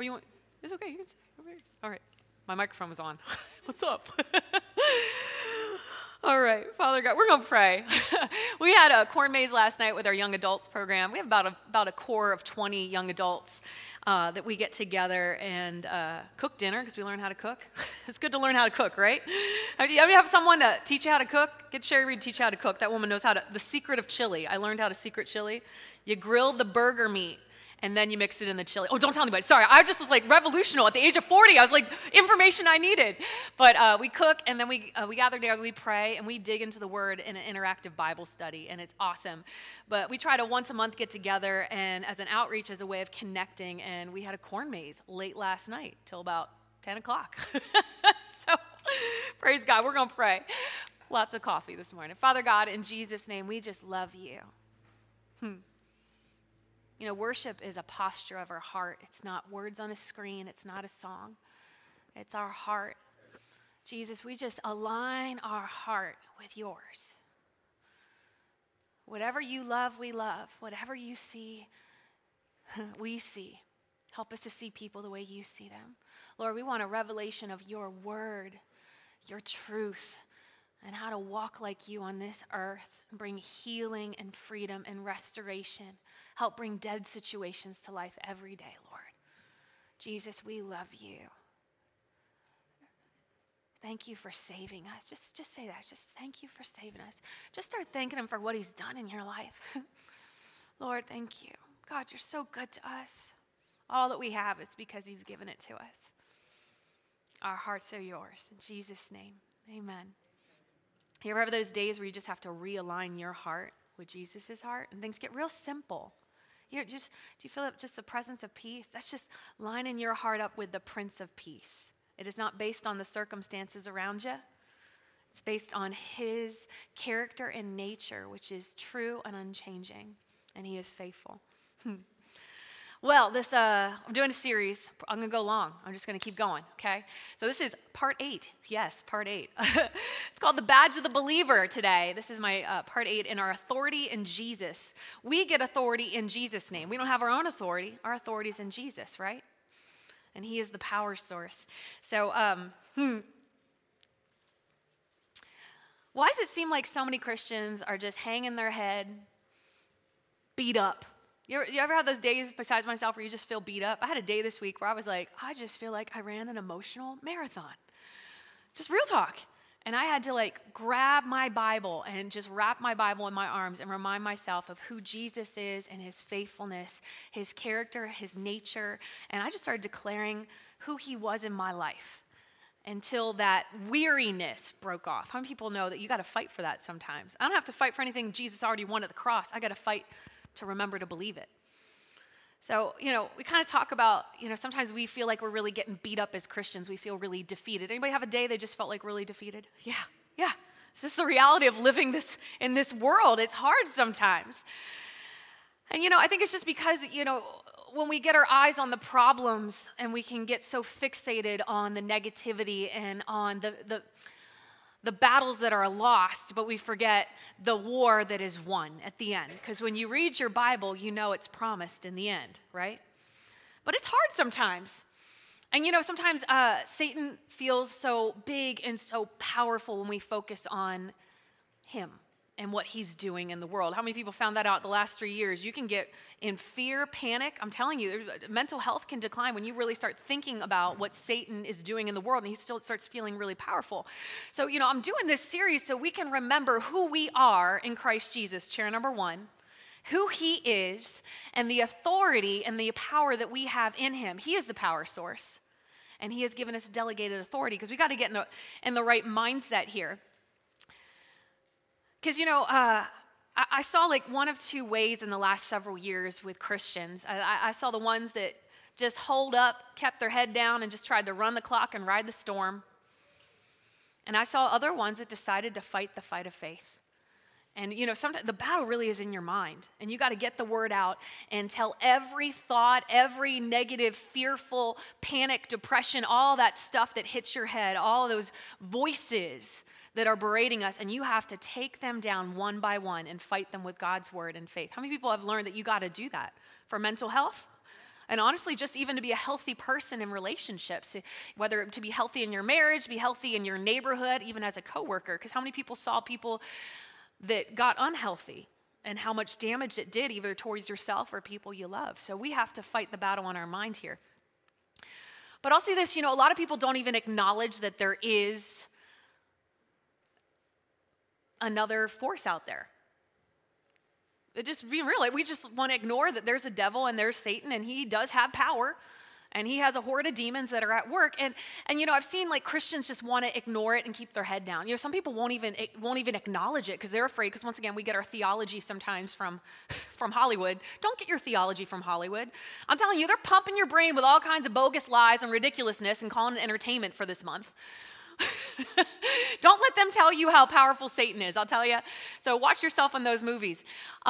Or you want, it's okay, you can say over here. All right, my microphone was on. What's up? All right, Father God, we're going to pray. We had a corn maze last night with our young adults program. We have about a core of 20 young adults that we get together and cook dinner because we learn how to cook. It's good to learn how to cook, right? Have you ever have someone to teach you how to cook? Get Sherry Reed to teach you how to cook. That woman knows how to. The secret of chili. I learned how to secret chili. You grill the burger meat, and then you mix it in the chili. Oh, don't tell anybody. Sorry, I just was like revolutionary. At the age of 40, I was like, information I needed. But we cook, and then we gather together, we pray, and we dig into the Word in an interactive Bible study, and it's awesome. But we try to once a month get together, and as an outreach, as a way of connecting, and we had a corn maze late last night till about 10 o'clock. So, praise God. We're going to pray. Lots of coffee this morning. Father God, in Jesus' name, we just love you. You know, worship is a posture of our heart. It's not words on a screen. It's not a song. It's our heart. Jesus, we just align our heart with yours. Whatever you love, we love. Whatever you see, we see. Help us to see people the way you see them. Lord, we want a revelation of your word, your truth, and how to walk like you on this earth and bring healing and freedom and restoration. Help bring dead situations to life every day, Lord. Jesus, we love you. Thank you for saving us. Just say that. Just thank you for saving us. Just start thanking him for what he's done in your life. Lord, thank you. God, you're so good to us. All that we have, it's because you've given it to us. Our hearts are yours. In Jesus' name, amen. You ever have those days where you just have to realign your heart with Jesus' heart and things get real simple? Do you feel it, just the presence of peace? That's just lining your heart up with the Prince of Peace. It is not based on the circumstances around you. It's based on his character and nature, which is true and unchanging, and he is faithful. Well, I'm doing a series. I'm going to go long. I'm just going to keep going, okay? So this is part 8. Yes, part 8. It's called The Badge of the Believer today. This is my part 8 in our authority in Jesus. We get authority in Jesus' name. We don't have our own authority. Our authority is in Jesus, right? And he is the power source. So, why does it seem like so many Christians are just hanging their head, beat up? You ever have those days besides myself where you just feel beat up? I had a day this week where I was like, I just feel like I ran an emotional marathon. Just real talk. And I had to like grab my Bible and just wrap my Bible in my arms and remind myself of who Jesus is and his faithfulness, his character, his nature. And I just started declaring who he was in my life until that weariness broke off. How many people know that you got to fight for that sometimes? I don't have to fight for anything Jesus already won at the cross. I got to fight to remember to believe it. So, we kind of talk about, sometimes we feel like we're really getting beat up as Christians. We feel really defeated. Anybody have a day they just felt like really defeated? Yeah. It's just the reality of living in this world. It's hard sometimes. And, I think it's just because, when we get our eyes on the problems and we can get so fixated on the negativity and on the battles that are lost, but we forget the war that is won at the end. Because when you read your Bible, you know it's promised in the end, right? But it's hard sometimes. And sometimes Satan feels so big and so powerful when we focus on him and what he's doing in the world. How many people found that out the last 3 years? You can get in fear, panic. I'm telling you, mental health can decline when you really start thinking about what Satan is doing in the world, and he still starts feeling really powerful. So, I'm doing this series so we can remember who we are in Christ Jesus, chair number 1, who he is, and the authority and the power that we have in him. He is the power source, and he has given us delegated authority because we got to get in the right mindset here. Because, I saw like one of two ways in the last several years with Christians. I saw the ones that just holed up, kept their head down, and just tried to run the clock and ride the storm. And I saw other ones that decided to fight the fight of faith. And, sometimes the battle really is in your mind. And you got to get the word out and tell every thought, every negative, fearful, panic, depression, all that stuff that hits your head, all those voices that are berating us, and you have to take them down one by one and fight them with God's word and faith. How many people have learned that you got to do that for mental health? And honestly, just even to be a healthy person in relationships, whether to be healthy in your marriage, be healthy in your neighborhood, even as a coworker. Because how many people saw people that got unhealthy and how much damage it did either towards yourself or people you love? So we have to fight the battle on our mind here. But I'll say this, a lot of people don't even acknowledge that there is another force out there. It just be real. We just want to ignore that there's a devil and there's Satan, and he does have power, and he has a horde of demons that are at work. And I've seen like Christians just want to ignore it and keep their head down. Some people won't even acknowledge it because they're afraid. Because once again, we get our theology sometimes from Hollywood. Don't get your theology from Hollywood. I'm telling you, they're pumping your brain with all kinds of bogus lies and ridiculousness and calling it entertainment for this month. Don't let them tell you how powerful Satan is, I'll tell you. So watch yourself in those movies.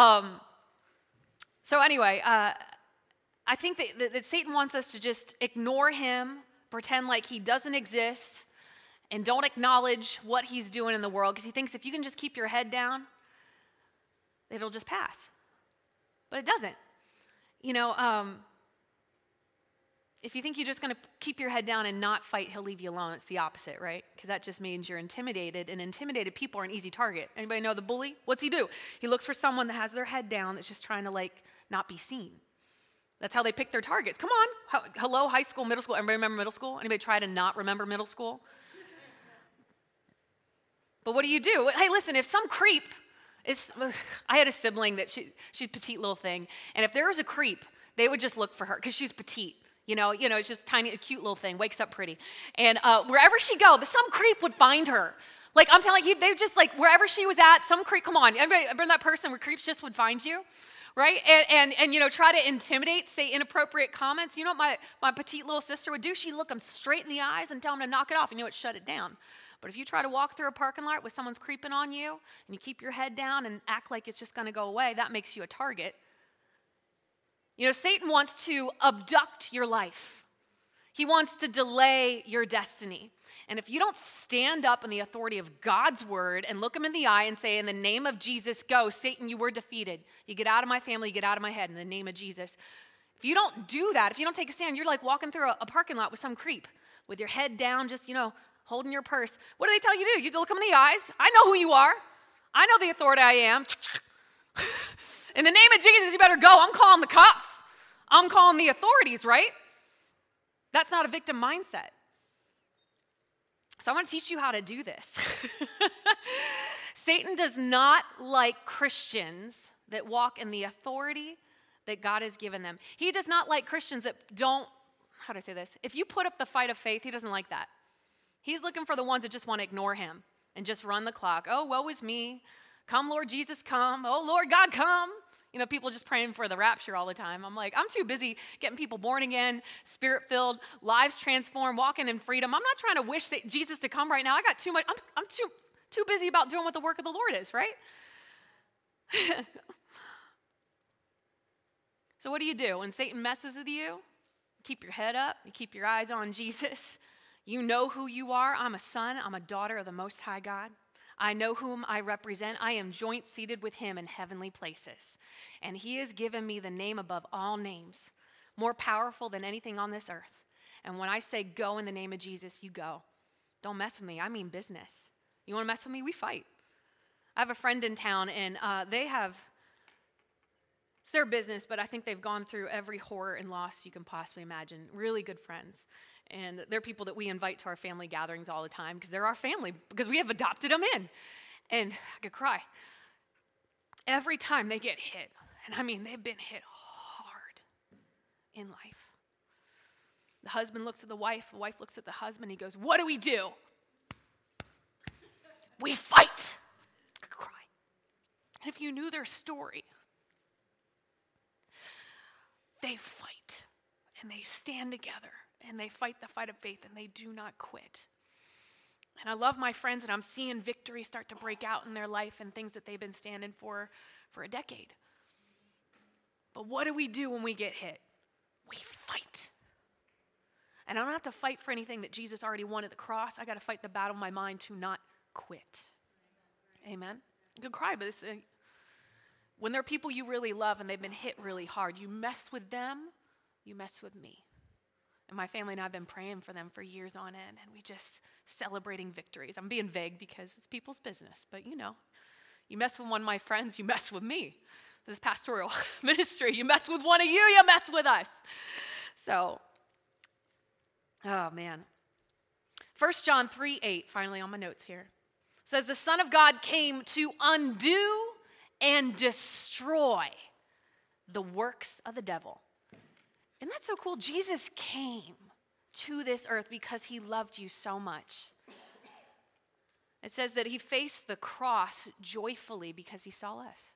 So anyway, I think that Satan wants us to just ignore him, pretend like he doesn't exist, and don't acknowledge what he's doing in the world, because he thinks if you can just keep your head down, it'll just pass. But it doesn't. If you think you're just going to keep your head down and not fight, he'll leave you alone. It's the opposite, right? Because that just means you're intimidated, and intimidated people are an easy target. Anybody know the bully? What's he do? He looks for someone that has their head down that's just trying to not be seen. That's how they pick their targets. Come on. Hello, high school, middle school. Everybody remember middle school? Anybody try to not remember middle school? But what do? Hey, listen, if some creep I had a sibling that she's a petite little thing, and if there was a creep, they would just look for her because she's petite. It's just tiny, a cute little thing, wakes up pretty. And wherever she go, some creep would find her. I'm telling you, they just wherever she was at, some creep, come on. Anybody been that person where creeps just would find you? Right? And try to intimidate, say inappropriate comments. You know what my petite little sister would do? She'd look them straight in the eyes and tell them to knock it off. It shut it down. But if you try to walk through a parking lot with someone's creeping on you, and you keep your head down and act like it's just going to go away, that makes you a target. Satan wants to abduct your life. He wants to delay your destiny. And if you don't stand up in the authority of God's word and look him in the eye and say, in the name of Jesus, go, Satan, you were defeated. You get out of my family, you get out of my head in the name of Jesus. If you don't do that, if you don't take a stand, you're like walking through a parking lot with some creep with your head down, just, holding your purse. What do they tell you to do? You look them in the eyes. I know who you are. I know the authority I am. In the name of Jesus, you better go. I'm calling the cops. I'm calling the authorities, right? That's not a victim mindset. So I want to teach you how to do this. Satan does not like Christians that walk in the authority that God has given them. He does not like Christians that don't, how do I say this? If you put up the fight of faith, he doesn't like that. He's looking for the ones that just want to ignore him and just run the clock. Oh, woe is me. Come, Lord Jesus, come. Oh, Lord God, come. People just praying for the rapture all the time. I'm like, I'm too busy getting people born again, spirit-filled, lives transformed, walking in freedom. I'm not trying to wish Jesus to come right now. I got too much. I'm too busy about doing what the work of the Lord is, right? So what do? When Satan messes with you, keep your head up. You keep your eyes on Jesus. You know who you are. I'm a son. I'm a daughter of the Most High God. I know whom I represent. I am joint seated with him in heavenly places. And he has given me the name above all names, more powerful than anything on this earth. And when I say go in the name of Jesus, you go. Don't mess with me. I mean business. You want to mess with me? We fight. I have a friend in town, and it's their business, but I think they've gone through every horror and loss you can possibly imagine. Really good friends. And they're people that we invite to our family gatherings all the time because they're our family, because we have adopted them in. And I could cry. Every time they get hit, and I mean they've been hit hard in life. The husband looks at the wife looks at the husband, he goes, what do? We fight. I could cry. And if you knew their story, they fight and they stand together. And they fight the fight of faith, and they do not quit. And I love my friends, and I'm seeing victory start to break out in their life and things that they've been standing for a decade. But what do when we get hit? We fight. And I don't have to fight for anything that Jesus already won at the cross. I got to fight the battle in my mind to not quit. Amen? You can cry, but when there are people you really love and they've been hit really hard, you mess with them, you mess with me. And my family and I have been praying for them for years on end, and we just celebrating victories. I'm being vague because it's people's business, but you mess with one of my friends, you mess with me. This pastoral ministry, you mess with one of you mess with us. So, oh man. 1 John 3:8, finally on my notes here, says the Son of God came to undo and destroy the works of the devil. Isn't that so cool? Jesus came to this earth because he loved you so much. It says that he faced the cross joyfully because he saw us.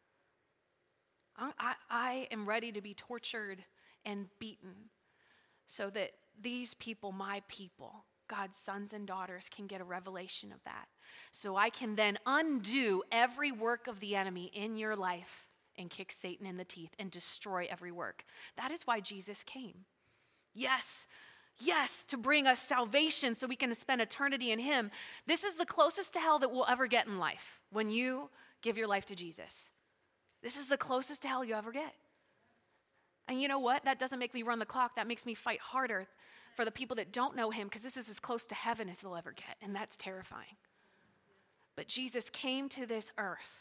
I am ready to be tortured and beaten so that these people, my people, God's sons and daughters, can get a revelation of that. So I can then undo every work of the enemy in your life and kick Satan in the teeth and destroy every work. That is why Jesus came. Yes, to bring us salvation so we can spend eternity in him. This is the closest to hell that we'll ever get in life when you give your life to Jesus. This is the closest to hell you ever get. And you know what? That doesn't make me run the clock. That makes me fight harder for the people that don't know him, because this is as close to heaven as they'll ever get, and that's terrifying. But Jesus came to this earth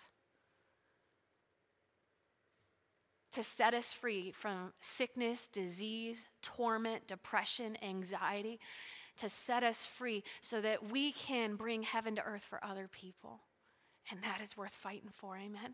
to set us free from sickness, disease, torment, depression, anxiety, to set us free so that we can bring heaven to earth for other people. And that is worth fighting for, amen?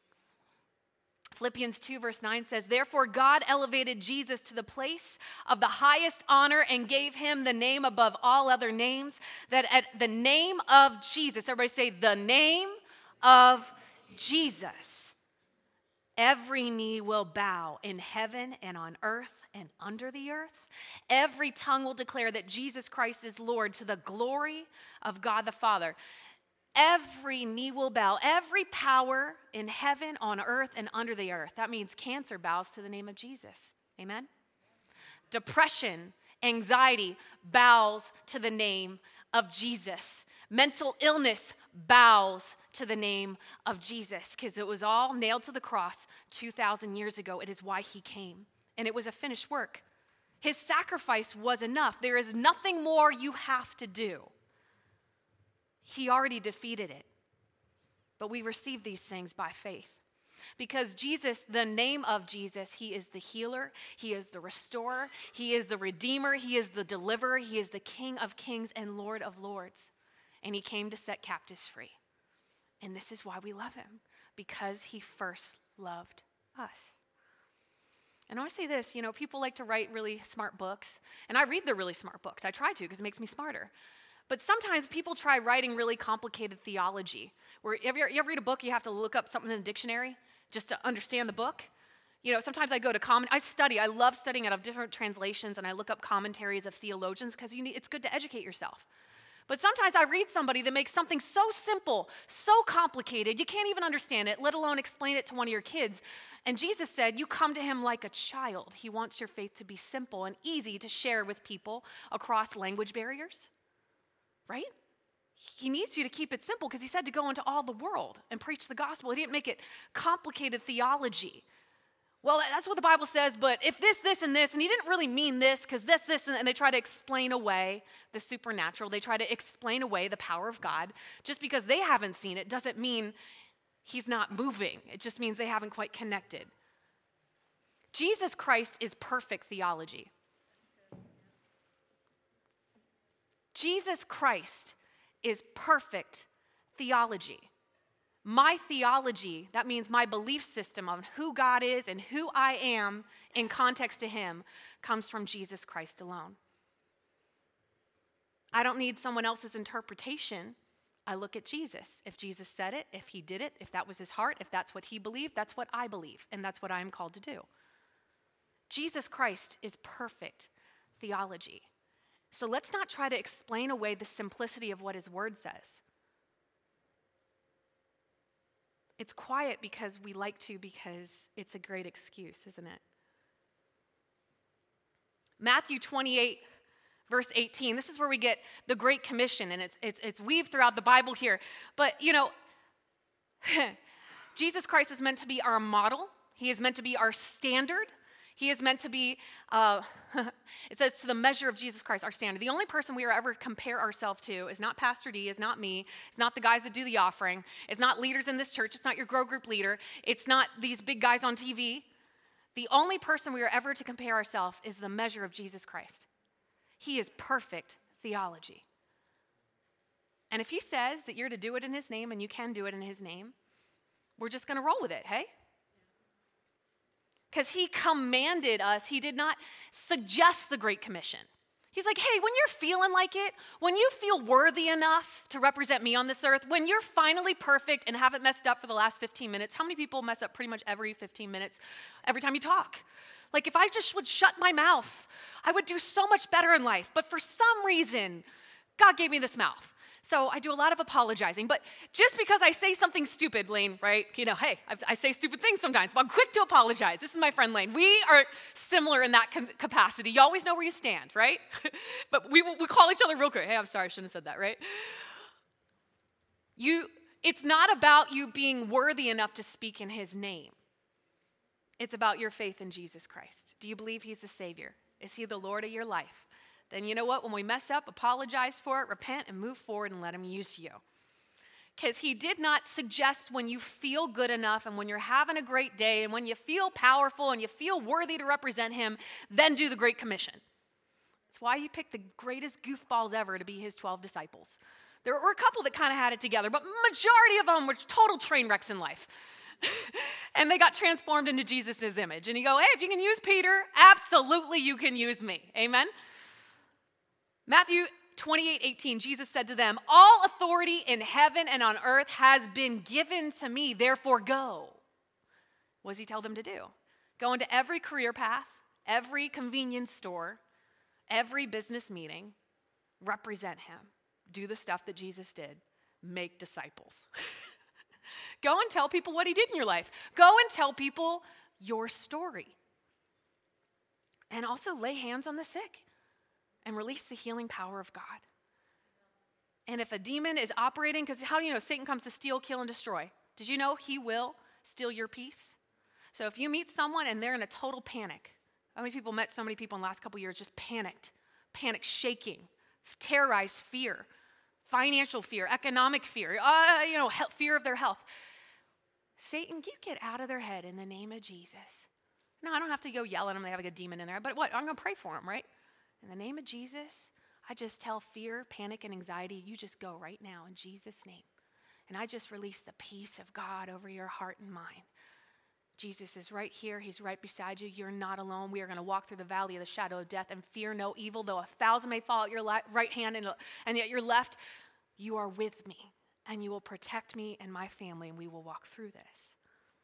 Philippians 2 verse 9 says, therefore God elevated Jesus to the place of the highest honor and gave him the name above all other names, that at the name of Jesus, everybody say, the name of Jesus, every knee will bow in heaven and on earth and under the earth. Every tongue will declare that Jesus Christ is Lord, to the glory of God the Father. Every knee will bow, every power in heaven, on earth, and under the earth. That means cancer bows to the name of Jesus. Amen? Depression, anxiety bows to the name of Jesus. Mental illness bows to the name of Jesus, because it was all nailed to the cross 2,000 years ago. It is why he came, and it was a finished work. His sacrifice was enough. There is nothing more you have to do. He already defeated it. But we receive these things by faith. Because Jesus, the name of Jesus, he is the healer, he is the restorer, he is the redeemer, he is the deliverer, he is the King of kings and Lord of lords. And he came to set captives free. And this is why we love him, because he first loved us. And I want to say this, people like to write really smart books, and I read the really smart books. I try to, because it makes me smarter. But sometimes people try writing really complicated theology, where you ever read a book, you have to look up something in the dictionary just to understand the book. Sometimes I go to I love studying out of different translations, and I look up commentaries of theologians, because it's good to educate yourself. But sometimes I read somebody that makes something so simple, so complicated, you can't even understand it, let alone explain it to one of your kids. And Jesus said, you come to him like a child. He wants your faith to be simple and easy to share with people across language barriers. Right? He needs you to keep it simple, because he said to go into all the world and preach the gospel. He didn't make it complicated theology. Well, that's what the Bible says, but if this, and this, and he didn't really mean this, because this, and they try to explain away the supernatural. They try to explain away the power of God. Just because they haven't seen it doesn't mean he's not moving. It just means they haven't quite connected. Jesus Christ is perfect theology. Jesus Christ is perfect theology. My theology, that means my belief system on who God is and who I am in context to him, comes from Jesus Christ alone. I don't need someone else's interpretation. I look at Jesus. If Jesus said it, if he did it, if that was his heart, if that's what he believed, that's what I believe, and that's what I am called to do. Jesus Christ is perfect theology. So let's not try to explain away the simplicity of what his word says. It's quiet because we like to, because it's a great excuse, isn't it? Matthew 28, verse 18. This is where we get the Great Commission, and it's weaved throughout the Bible here. But, Jesus Christ is meant to be our model. He is meant to be our standard. He is meant to be, it says, to the measure of Jesus Christ, our standard. The only person we are ever compare ourselves to is not Pastor D, is not me, it's not the guys that do the offering, it's not leaders in this church, it's not your grow group leader, it's not these big guys on TV. The only person we are ever to compare ourselves is the measure of Jesus Christ. He is perfect theology. And if he says that you're to do it in his name and you can do it in his name, we're just going to roll with it, hey? Because he commanded us. He did not suggest the Great Commission. He's like, hey, when you're feeling like it, when you feel worthy enough to represent me on this earth, when you're finally perfect and haven't messed up for the last 15 minutes, how many people mess up pretty much every 15 minutes every time you talk? Like if I just would shut my mouth, I would do so much better in life. But for some reason, God gave me this mouth. So I do a lot of apologizing. But just because I say something stupid, Lane, right? You know, hey, I say stupid things sometimes, but I'm quick to apologize. This is my friend Lane. We are similar in that capacity. You always know where you stand, right? But we call each other real quick. Hey, I'm sorry, I shouldn't have said that, right? It's not about you being worthy enough to speak in his name. It's about your faith in Jesus Christ. Do you believe he's the Savior? Is he the Lord of your life? Then you know what? When we mess up, apologize for it, repent, and move forward and let him use you. Because he did not suggest when you feel good enough and when you're having a great day and when you feel powerful and you feel worthy to represent him, then do the Great Commission. That's why he picked the greatest goofballs ever to be his 12 disciples. There were a couple that kind of had it together, but majority of them were total train wrecks in life. And they got transformed into Jesus' image. And you go, hey, if you can use Peter, absolutely you can use me. Amen? Matthew 28:18, Jesus said to them, all authority in heaven and on earth has been given to me, therefore go. What does he tell them to do? Go into every career path, every convenience store, every business meeting, represent him. Do the stuff that Jesus did. Make disciples. Go and tell people what he did in your life. Go and tell people your story. And also lay hands on the sick and release the healing power of God. And if a demon is operating, because how do you know Satan comes to steal, kill, and destroy? Did you know he will steal your peace? So if you meet someone and they're in a total panic, how many people met so many people in the last couple years just panicked, shaking, terrorized fear, financial fear, economic fear, fear of their health. Satan, you get out of their head in the name of Jesus. No, I don't have to go yell at them. They have like a demon in there. But what? I'm going to pray for them, right? In the name of Jesus, I just tell fear, panic, and anxiety, you just go right now in Jesus' name. And I just release the peace of God over your heart and mind. Jesus is right here. He's right beside you. You're not alone. We are going to walk through the valley of the shadow of death and fear no evil. Though 1,000 may fall at your right hand and yet your left, you are with me. And you will protect me and my family, and we will walk through this.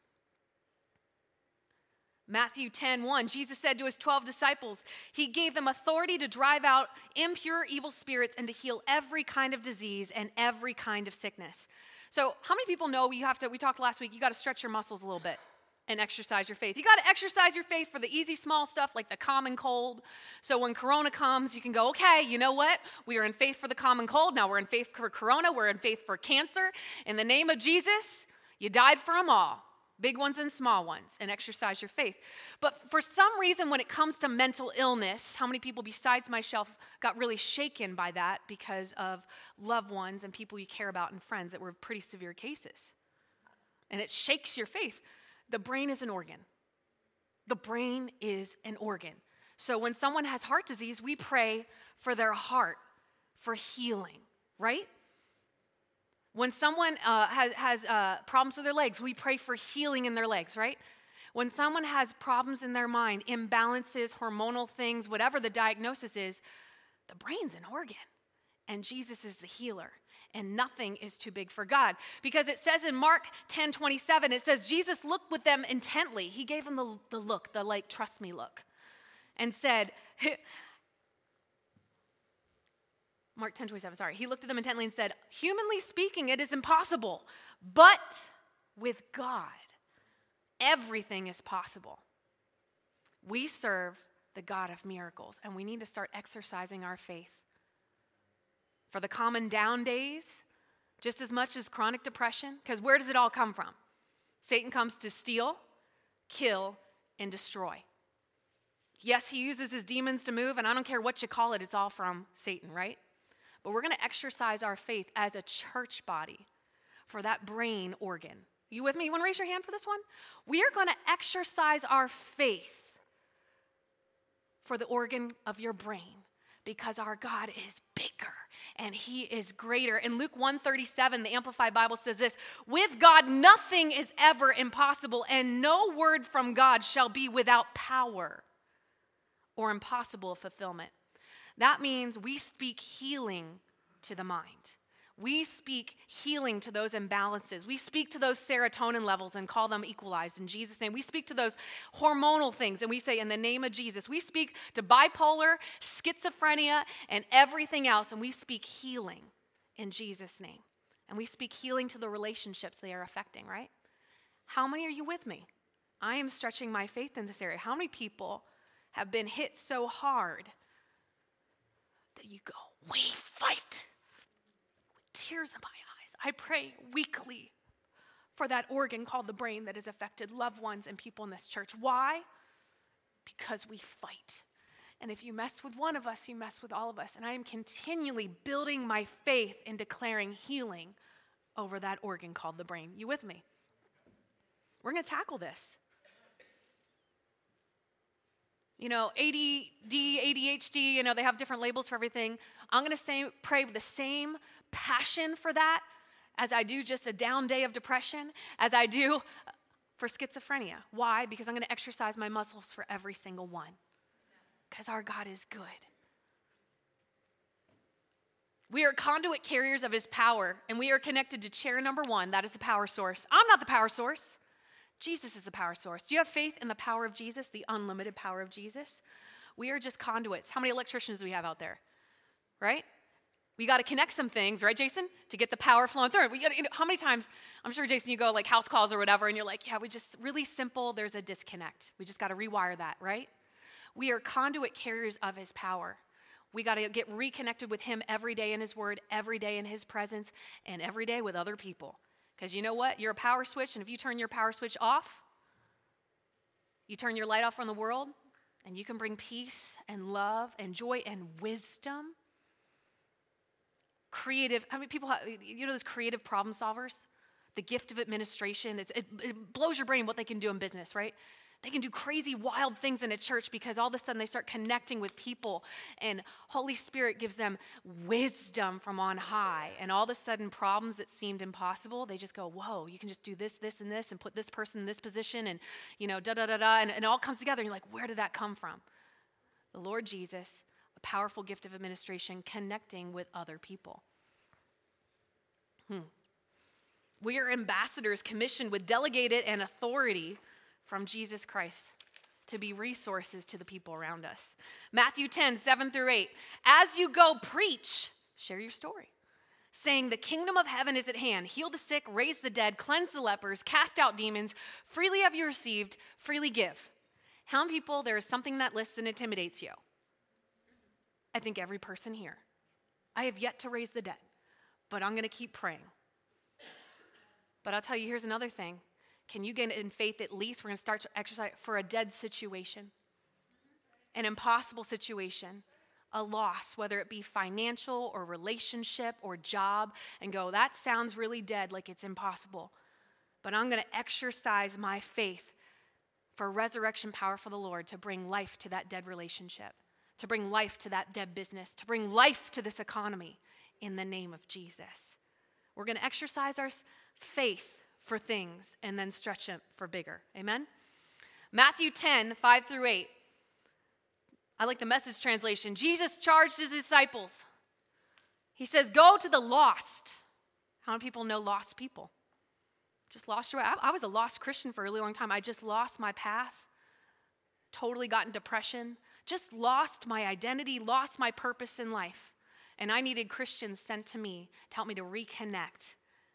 Matthew 10:1, Jesus said to his 12 disciples, he gave them authority to drive out impure, evil spirits and to heal every kind of disease and every kind of sickness. So how many people know we talked last week, you got to stretch your muscles a little bit and exercise your faith. You got to exercise your faith for the easy, small stuff like the common cold. So when Corona comes, you can go, okay, you know what? We are in faith for the common cold. Now we're in faith for Corona. We're in faith for cancer. In the name of Jesus, you died for them all. Big ones and small ones, and exercise your faith. But for some reason, when it comes to mental illness, how many people besides myself got really shaken by that because of loved ones and people you care about and friends that were pretty severe cases? And it shakes your faith. The brain is an organ. The brain is an organ. So when someone has heart disease, we pray for their heart, for healing, right? When someone has problems with their legs, we pray for healing in their legs, right? When someone has problems in their mind, imbalances, hormonal things, whatever the diagnosis is, the brain's an organ, and Jesus is the healer, and nothing is too big for God. Because it says in Mark 10:27, it says, Jesus looked with them intently. He gave them the look, the like, trust me look, and said, Mark 10:27, he looked at them intently and said, humanly speaking, it is impossible, but with God, everything is possible. We serve the God of miracles, and we need to start exercising our faith. For the common down days, just as much as chronic depression, because where does it all come from? Satan comes to steal, kill, and destroy. Yes, he uses his demons to move, and I don't care what you call it, it's all from Satan, right? But we're going to exercise our faith as a church body for that brain organ. You with me? You want to raise your hand for this one? We are going to exercise our faith for the organ of your brain because our God is bigger and he is greater. In Luke 1:37, the Amplified Bible says this, with God nothing is ever impossible, and no word from God shall be without power or impossible of fulfillment. That means we speak healing to the mind. We speak healing to those imbalances. We speak to those serotonin levels and call them equalized in Jesus' name. We speak to those hormonal things and we say, in the name of Jesus. We speak to bipolar, schizophrenia, and everything else, and we speak healing in Jesus' name. And we speak healing to the relationships they are affecting, right? How many are you with me? I am stretching my faith in this area. How many people have been hit so hard that you go, we fight? Tears in my eyes. I pray weekly for that organ called the brain that has affected loved ones and people in this church. Why? Because we fight. And if you mess with one of us, you mess with all of us. And I am continually building my faith in declaring healing over that organ called the brain. You with me? We're going to tackle this. You know, ADD, ADHD, you know, they have different labels for everything. I'm going to pray with the same passion for that as I do just a down day of depression, as I do for schizophrenia. Why? Because I'm going to exercise my muscles for every single one. Because our God is good. We are conduit carriers of his power, and we are connected to chair number 1. That is the power source. I'm not the power source. Jesus is the power source. Do you have faith in the power of Jesus, the unlimited power of Jesus? We are just conduits. How many electricians do we have out there? Right? We got to connect some things, right, Jason, to get the power flowing through. How many times, I'm sure, Jason, you go like house calls or whatever, and you're like, yeah, we just, really simple, there's a disconnect. We just got to rewire that, right? We are conduit carriers of his power. We got to get reconnected with him every day in his word, every day in his presence, and every day with other people. Because you know what? You're a power switch, and if you turn your power switch off, you turn your light off from the world, and you can bring peace and love and joy and wisdom. Creative, how many people have, you know those creative problem solvers? The gift of administration, it blows your brain what they can do in business, right? They can do crazy, wild things in a church because all of a sudden they start connecting with people and Holy Spirit gives them wisdom from on high. And all of a sudden problems that seemed impossible, they just go, whoa, you can just do this, this, and this and put this person in this position and, you know, da-da-da-da. And it all comes together and you're like, where did that come from? The Lord Jesus, a powerful gift of administration, connecting with other people. We are ambassadors commissioned with delegated and authority from Jesus Christ to be resources to the people around us. Matthew 10:7-8. As you go, preach, share your story, saying the kingdom of heaven is at hand. Heal the sick, raise the dead, cleanse the lepers, cast out demons. Freely have you received, freely give. How many people, there is something in that list that intimidates you? I think every person here. I have yet to raise the dead, but I'm going to keep praying. But I'll tell you, here's another thing. Can you get in faith at least? We're going to start to exercise for a dead situation, an impossible situation, a loss, whether it be financial or relationship or job, and go, that sounds really dead, like it's impossible. But I'm going to exercise my faith for resurrection power for the Lord to bring life to that dead relationship, to bring life to that dead business, to bring life to this economy in the name of Jesus. We're going to exercise our faith for things and then stretch it for bigger. Amen? Matthew 10:5-8. I like the Message translation. Jesus charged his disciples. He says, go to the lost. How many people know lost people? Just lost your way. I was a lost Christian for a really long time. I just lost my path. Totally got in depression. Just lost my identity, lost my purpose in life. And I needed Christians sent to me to help me to reconnect.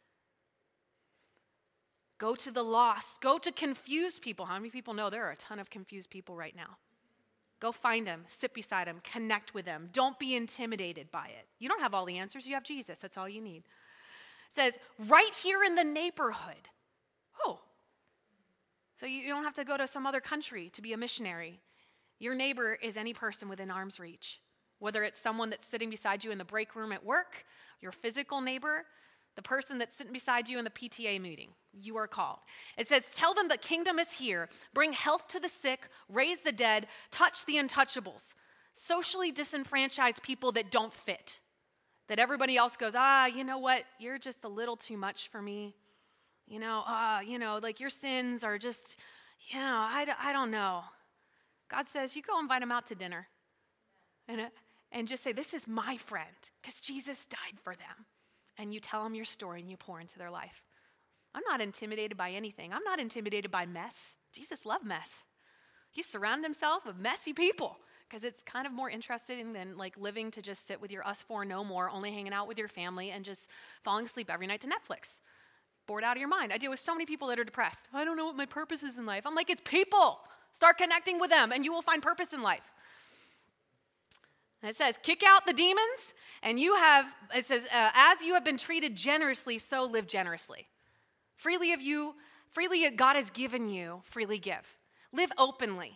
Go to the lost. Go to confused people. How many people know there are a ton of confused people right now? Go find them, sit beside them, connect with them. Don't be intimidated by it. You don't have all the answers. You have Jesus. That's all you need. It says, right here in the neighborhood. Oh, so you don't have to go to some other country to be a missionary. Your neighbor is any person within arm's reach, whether it's someone that's sitting beside you in the break room at work, your physical neighbor, the person that's sitting beside you in the PTA meeting. You are called. It says, tell them the kingdom is here. Bring health to the sick, raise the dead, touch the untouchables. Socially disenfranchised people that don't fit. That everybody else goes, you know what? You're just a little too much for me. Like your sins are just, I don't know. God says, you go invite them out to dinner. And just say, this is my friend, because Jesus died for them. And you tell them your story and you pour into their life. I'm not intimidated by anything. I'm not intimidated by mess. Jesus loved mess. He surrounded himself with messy people because it's kind of more interesting than like living to just sit with your us four no more, only hanging out with your family and just falling asleep every night to Netflix. Bored out of your mind. I deal with so many people that are depressed. I don't know what my purpose is in life. I'm like, it's people. Start connecting with them and you will find purpose in life. And it says, kick out the demons, and as you have been treated generously, so live generously. Freely God has given you, freely give. Live openly.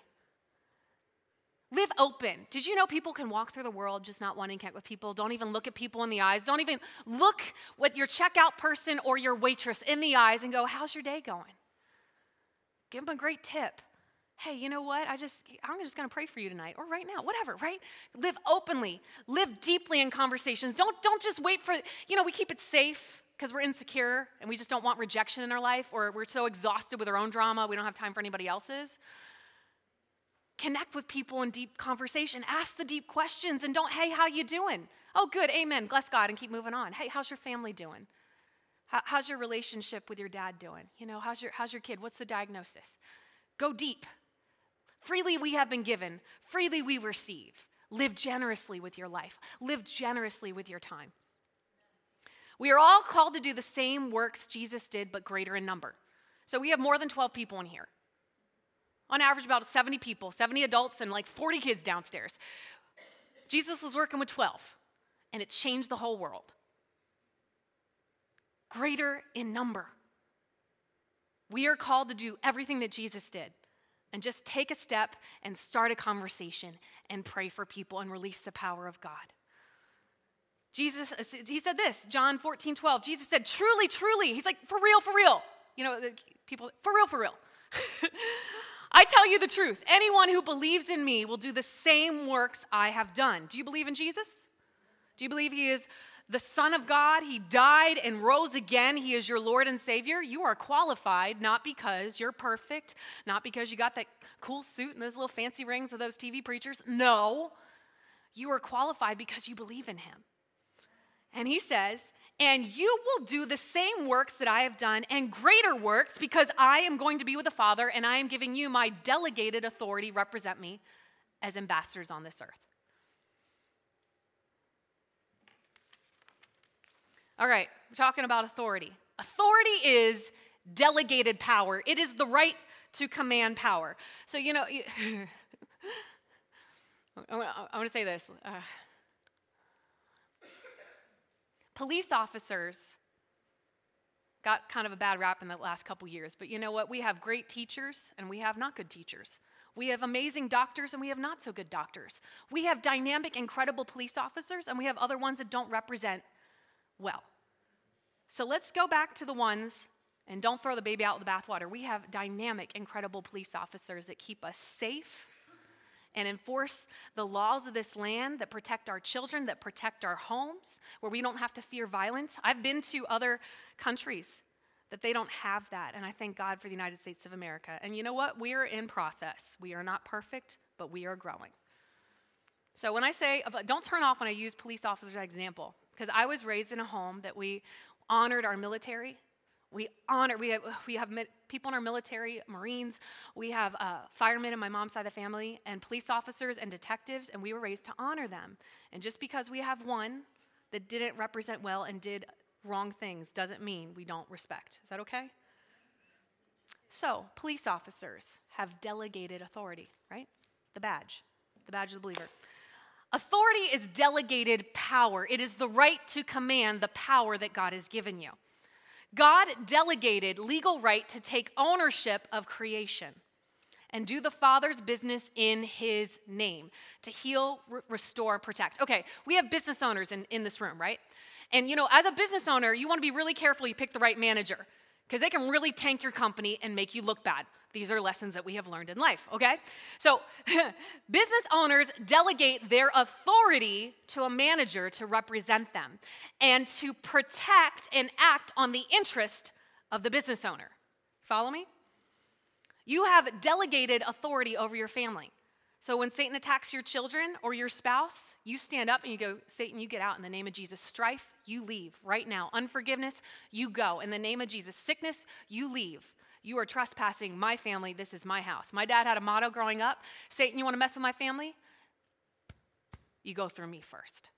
Live open. Did you know people can walk through the world just not wanting to connect with people? Don't even look at people in the eyes. Don't even look with your checkout person or your waitress in the eyes and go, how's your day going? Give them a great tip. Hey, you know what? I'm just going to pray for you tonight or right now, whatever, right? Live openly. Live deeply in conversations. Don't just wait for, we keep it safe because we're insecure and we just don't want rejection in our life, or we're so exhausted with our own drama, we don't have time for anybody else's. Connect with people in deep conversation. Ask the deep questions and don't, hey, how you doing? Oh, good, amen, bless God, and keep moving on. Hey, how's your family doing? How's your relationship with your dad doing? How's your kid? What's the diagnosis? Go deep. Freely we have been given. Freely we receive. Live generously with your life. Live generously with your time. We are all called to do the same works Jesus did, but greater in number. So we have more than 12 people in here. On average, about 70 people, 70 adults and like 40 kids downstairs. Jesus was working with 12, and it changed the whole world. Greater in number. We are called to do everything that Jesus did. And just take a step and start a conversation and pray for people and release the power of God. Jesus, he said this, John 14:12. Jesus said, truly, truly. He's like, for real, for real. People, for real, for real. I tell you the truth. Anyone who believes in me will do the same works I have done. Do you believe in Jesus? Do you believe he is the Son of God? He died and rose again. He is your Lord and Savior. You are qualified not because you're perfect, not because you got that cool suit and those little fancy rings of those TV preachers. No, you are qualified because you believe in him. And he says, and you will do the same works that I have done and greater works because I am going to be with the Father and I am giving you my delegated authority, represent me as ambassadors on this earth. All right, we're talking about authority. Authority is delegated power. It is the right to command power. So, I want to say this. Police officers got kind of a bad rap in the last couple years, but you know what? We have great teachers and we have not good teachers. We have amazing doctors and we have not so good doctors. We have dynamic, incredible police officers and we have other ones that don't represent well. So let's go back to the ones, and don't throw the baby out with the bathwater. We have dynamic, incredible police officers that keep us safe and enforce the laws of this land, that protect our children, that protect our homes, where we don't have to fear violence. I've been to other countries that they don't have that, and I thank God for the United States of America. And you know what? We are in process. We are not perfect, but we are growing. So when I say, don't turn off when I use police officers as an example, because I was raised in a home that we honored our military. We have people in our military, Marines. We have firemen in my mom's side of the family, and police officers and detectives, and we were raised to honor them. And just because we have one that didn't represent well and did wrong things doesn't mean we don't respect. Is that okay? So, police officers have delegated authority, right? The badge of the believer. Authority is delegated power. It is the right to command the power that God has given you. God delegated legal right to take ownership of creation. and do the Father's business in his name to heal, restore, protect. Okay, we have business owners in this room, right? And as a business owner, you want to be really careful you pick the right manager because they can really tank your company and make you look bad. These are lessons that we have learned in life, okay? So business owners delegate their authority to a manager to represent them and to protect and act on the interest of the business owner. Follow me? You have delegated authority over your family. So when Satan attacks your children or your spouse, you stand up and you go, Satan, you get out in the name of Jesus. Strife, you leave right now. Unforgiveness, you go. In the name of Jesus. Sickness, you leave. You are trespassing my family. This is my house. My dad had a motto growing up. Satan, you want to mess with my family? You go through me first.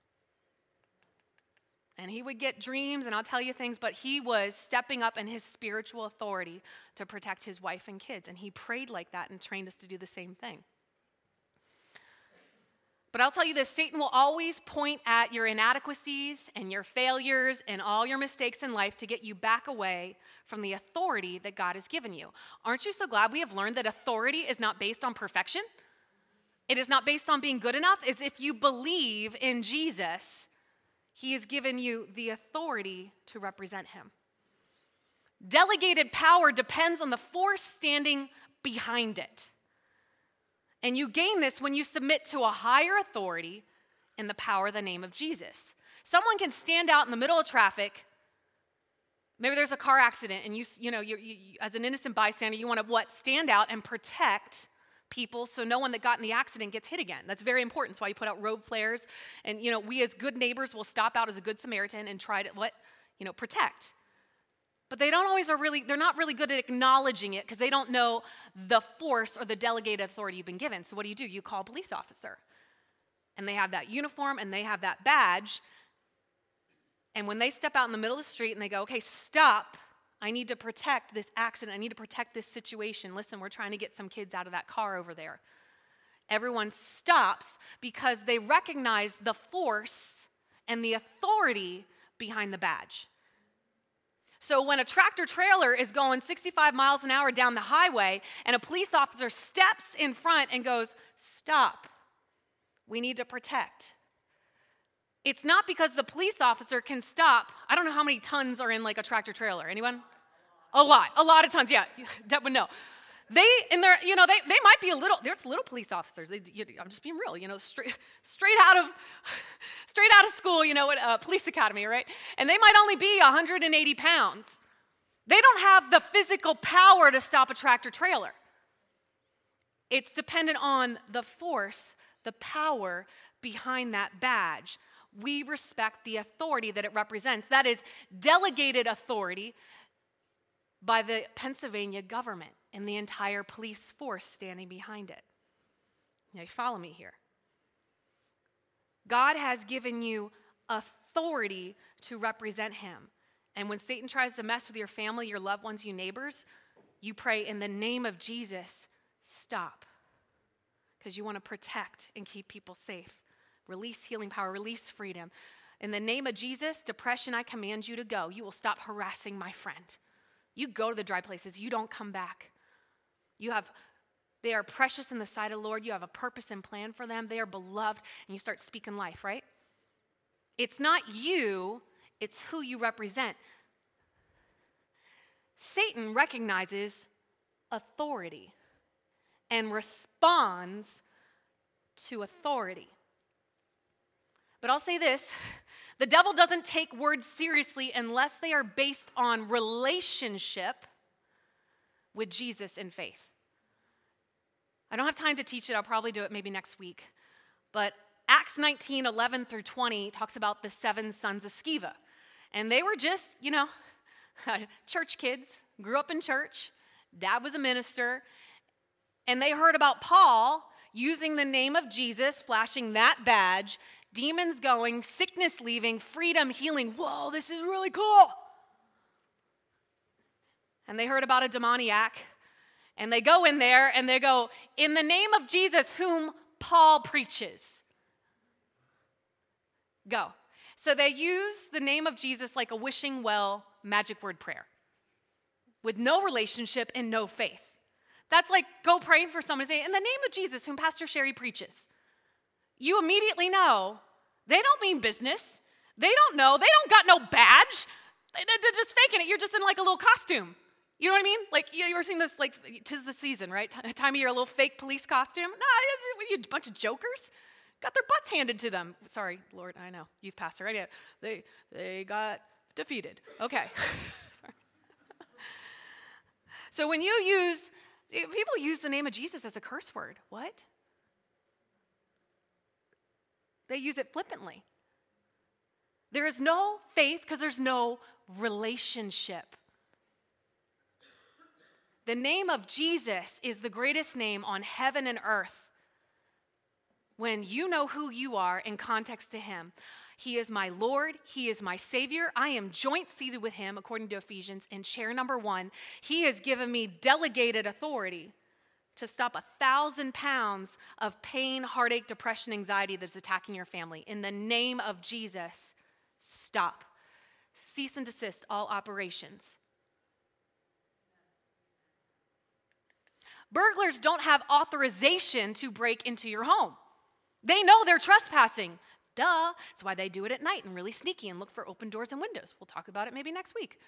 And he would get dreams, and I'll tell you things, but he was stepping up in his spiritual authority to protect his wife and kids. And he prayed like that and trained us to do the same thing. But I'll tell you this, Satan will always point at your inadequacies and your failures and all your mistakes in life to get you back away from the authority that God has given you. Aren't you so glad we have learned that authority is not based on perfection? It is not based on being good enough. As if you believe in Jesus, he has given you the authority to represent him. Delegated power depends on the force standing behind it. And you gain this when you submit to a higher authority in the power of the name of Jesus. Someone can stand out in the middle of traffic. Maybe there's a car accident, and you as an innocent bystander, you want to stand out and protect people so no one that got in the accident gets hit again. That's very important. That's why you put out road flares. And we as good neighbors will stop out as a good Samaritan and try to protect. But they're not really good at acknowledging it because they don't know the force or the delegated authority you've been given. So what do? You call a police officer. And they have that uniform and they have that badge. And when they step out in the middle of the street and they go, okay, stop. I need to protect this accident. I need to protect this situation. Listen, we're trying to get some kids out of that car over there. Everyone stops because they recognize the force and the authority behind the badge. So when a tractor trailer is going 65 miles an hour down the highway and a police officer steps in front and goes, stop, we need to protect. It's not because the police officer can stop. I don't know how many tons are in like a tractor trailer. Anyone? A lot of tons. Yeah, Deb would know. They might be there's little police officers. I'm just being real, straight out of school, at police academy, right? And they might only be 180 pounds. They don't have the physical power to stop a tractor trailer. It's dependent on the force, the power behind that badge. We respect the authority that it represents. That is delegated authority by the Pennsylvania government and the entire police force standing behind it. Now, you follow me here. God has given you authority to represent him. And when Satan tries to mess with your family, your loved ones, your neighbors, you pray in the name of Jesus, stop. Because you want to protect and keep people safe. Release healing power, release freedom. In the name of Jesus, depression, I command you to go. You will stop harassing my friend. You go to the dry places. You don't come back. They are precious in the sight of the Lord. You have a purpose and plan for them. They are beloved, and you start speaking life, right? It's not you, it's who you represent. Satan recognizes authority and responds to authority. But I'll say this, the devil doesn't take words seriously unless they are based on relationship with Jesus in faith. I don't have time to teach it. I'll probably do it maybe next week. But Acts 19, 11 through 20 talks about the 7 sons of Sceva. And they were just, church kids, grew up in church. Dad was a minister. And they heard about Paul using the name of Jesus, flashing that badge, demons going, sickness leaving, freedom healing. Whoa, this is really cool. And they heard about a demoniac. And they go in there and they go, in the name of Jesus, whom Paul preaches. Go. So they use the name of Jesus like a wishing well magic word prayer with no relationship and no faith. That's like go praying for someone and say, in the name of Jesus, whom Pastor Sherry preaches. You immediately know they don't mean business. They don't know. They don't got no badge. They're just faking it. You're just in like a little costume. You know what I mean? Like, you ever seen this, like, 'tis the season, right? Time of year, a little fake police costume. No, you a bunch of jokers. Got their butts handed to them. Sorry, Lord, I know. Youth pastor, right? Yeah. They got defeated. Okay. Sorry. So when people use the name of Jesus as a curse word. What? They use it flippantly. There is no faith because there's no relationship. The name of Jesus is the greatest name on heaven and earth. When you know who you are in context to him, he is my Lord, he is my Savior. I am joint seated with him, according to Ephesians, in chair number 1. He has given me delegated authority to stop 1,000 pounds of pain, heartache, depression, anxiety that's attacking your family. In the name of Jesus, stop. Cease and desist all operations. Burglars don't have authorization to break into your home. They know they're trespassing. Duh. That's why they do it at night and really sneaky and look for open doors and windows. We'll talk about it maybe next week.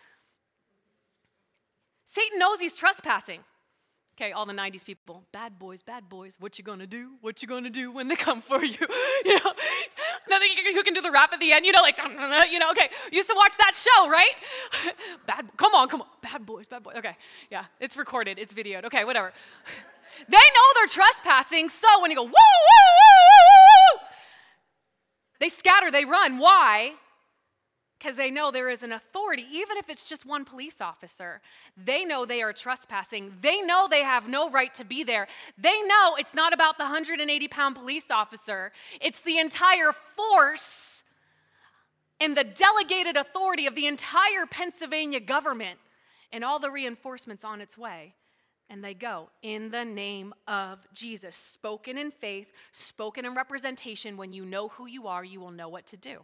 Satan knows he's trespassing. Okay, all the 90s people, bad boys, what you gonna do? What you gonna do when they come for you? You know, nothing who can do the rap at the end, you know, like, you know, okay. You used to watch that show, right? Come on, bad boys. Okay, yeah, it's recorded, it's videoed. Okay, whatever. They know they're trespassing, so when you go, woo, woo, woo, woo, woo, they scatter, they run. Why? Because they know there is an authority, even if it's just one police officer. They know they are trespassing. They know they have no right to be there. They know it's not about the 180-pound police officer. It's the entire force and the delegated authority of the entire Pennsylvania government and all the reinforcements on its way. And they go in the name of Jesus, spoken in faith, spoken in representation. When you know who you are, you will know what to do.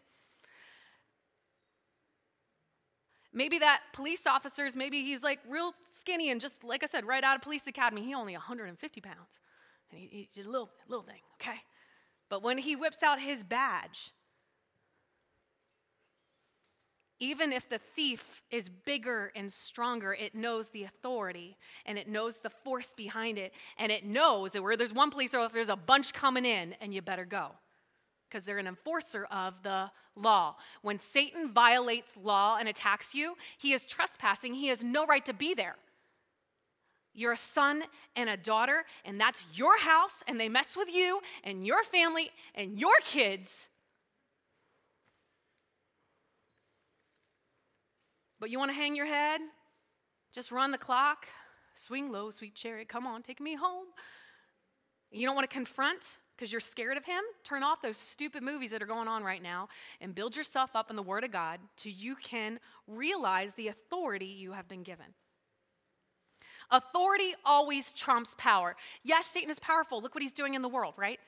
Maybe that police officer's, maybe he's like real skinny and just, like I said, right out of police academy, he only 150 pounds. And he's a little thing, okay? But when he whips out his badge, even if the thief is bigger and stronger, it knows the authority and it knows the force behind it. And it knows that where there's one police officer, there's a bunch coming in and you better go. Because they're an enforcer of the law. When Satan violates law and attacks you, he is trespassing. He has no right to be there. You're a son and a daughter, and that's your house, and they mess with you and your family and your kids. But you want to hang your head? Just run the clock? Swing low, sweet chariot. Come on, take me home. You don't want to confront? Because you're scared of him? Turn off those stupid movies that are going on right now and build yourself up in the Word of God till you can realize the authority you have been given. Authority always trumps power. Yes, Satan is powerful. Look what he's doing in the world, right?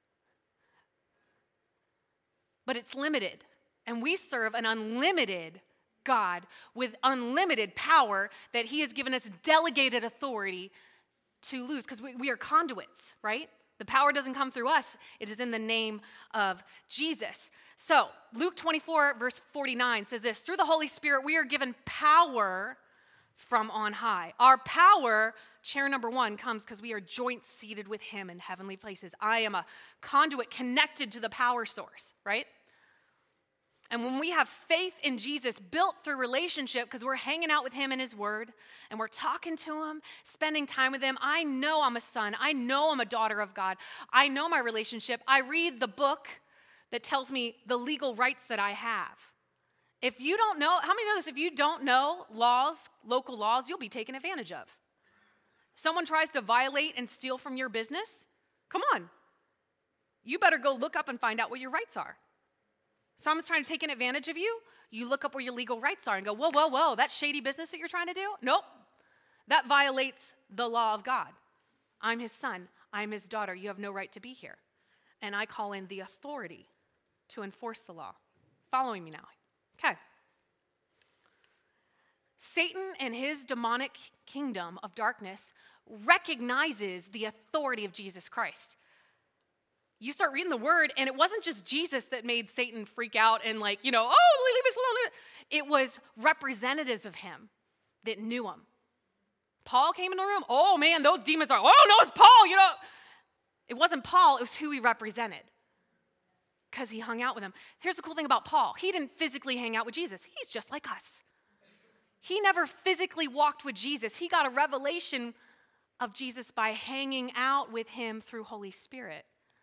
But it's limited. And we serve an unlimited God with unlimited power that he has given us delegated authority to lose because we are conduits, right? The power doesn't come through us. It is in the name of Jesus. So Luke 24, verse 49 says this, through the Holy Spirit, we are given power from on high. Our power, chair number 1, comes because we are joint seated with him in heavenly places. I am a conduit connected to the power source, right? And when we have faith in Jesus built through relationship, because we're hanging out with him in his word, and we're talking to him, spending time with him, I know I'm a son. I know I'm a daughter of God. I know my relationship. I read the book that tells me the legal rights that I have. If you don't know, how many know this? If you don't know laws, local laws, you'll be taken advantage of. Someone tries to violate and steal from your business, come on. You better go look up and find out what your rights are. Someone's trying to take an advantage of you, you look up where your legal rights are and go, whoa, that shady business that you're trying to do? Nope. That violates the law of God. I'm his son. I'm his daughter. You have no right to be here. And I call in the authority to enforce the law. Following me now. Okay. Satan and his demonic kingdom of darkness recognizes the authority of Jesus Christ. You start reading the word, and it wasn't just Jesus that made Satan freak out and like, oh, leave us alone. It was representatives of him that knew him. Paul came in the room. Oh, man, those demons are, oh, no, it's Paul, It wasn't Paul. It was who he represented because he hung out with him. Here's the cool thing about Paul. He didn't physically hang out with Jesus. He's just like us. He never physically walked with Jesus. He got a revelation of Jesus by hanging out with him through Holy Spirit.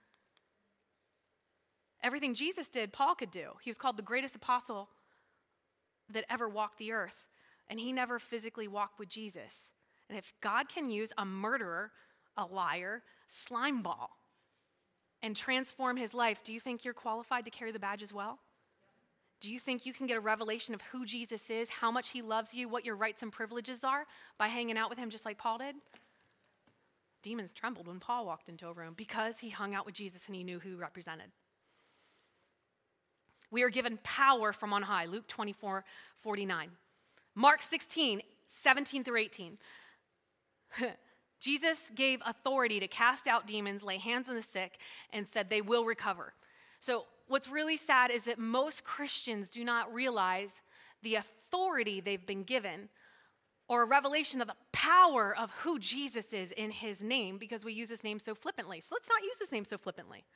Everything Jesus did, Paul could do. He was called the greatest apostle that ever walked the earth, and he never physically walked with Jesus. And if God can use a murderer, a liar, slime ball, and transform his life, do you think you're qualified to carry the badge as well? Do you think you can get a revelation of who Jesus is, how much he loves you, what your rights and privileges are by hanging out with him just like Paul did? Demons trembled when Paul walked into a room because he hung out with Jesus and he knew who he represented. We are given power from on high, Luke 24:49. Mark 16:17 through 18. Jesus gave authority to cast out demons, lay hands on the sick, and said they will recover. So what's really sad is that most Christians do not realize the authority they've been given or a revelation of the power of who Jesus is in his name because we use his name so flippantly. So let's not use his name so flippantly.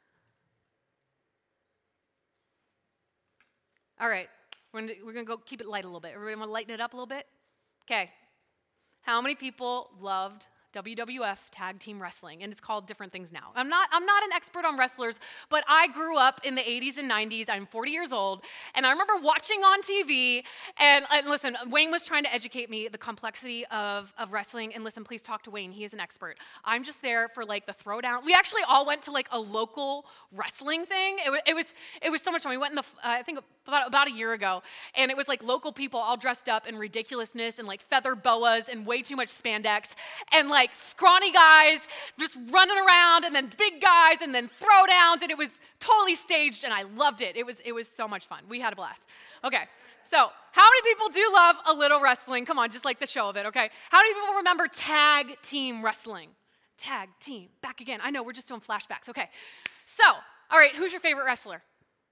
All right, we're gonna go keep it light a little bit. Everybody want to lighten it up a little bit? Okay. How many people loved WWF Tag Team Wrestling? And it's called different things now. I'm not an expert on wrestlers, but I grew up in the 80s and 90s. I'm 40 years old, and I remember watching on TV, and listen, Wayne was trying to educate me the complexity of wrestling, and listen, please talk to Wayne. He is an expert. I'm just there for like the throwdown. We actually all went to like a local wrestling thing. It was so much fun. We went in I think about a year ago, and it was like local people all dressed up in ridiculousness and like feather boas and way too much spandex, and like scrawny guys just running around, and then big guys, and then throwdowns, and it was totally staged, and I loved it. It was so much fun. We had a blast. Okay, so how many people do love a little wrestling? Come on, just like the show of it, okay? How many people remember tag team wrestling? Tag team, back again. I know, we're just doing flashbacks. Okay, so, all right, who's your favorite wrestler?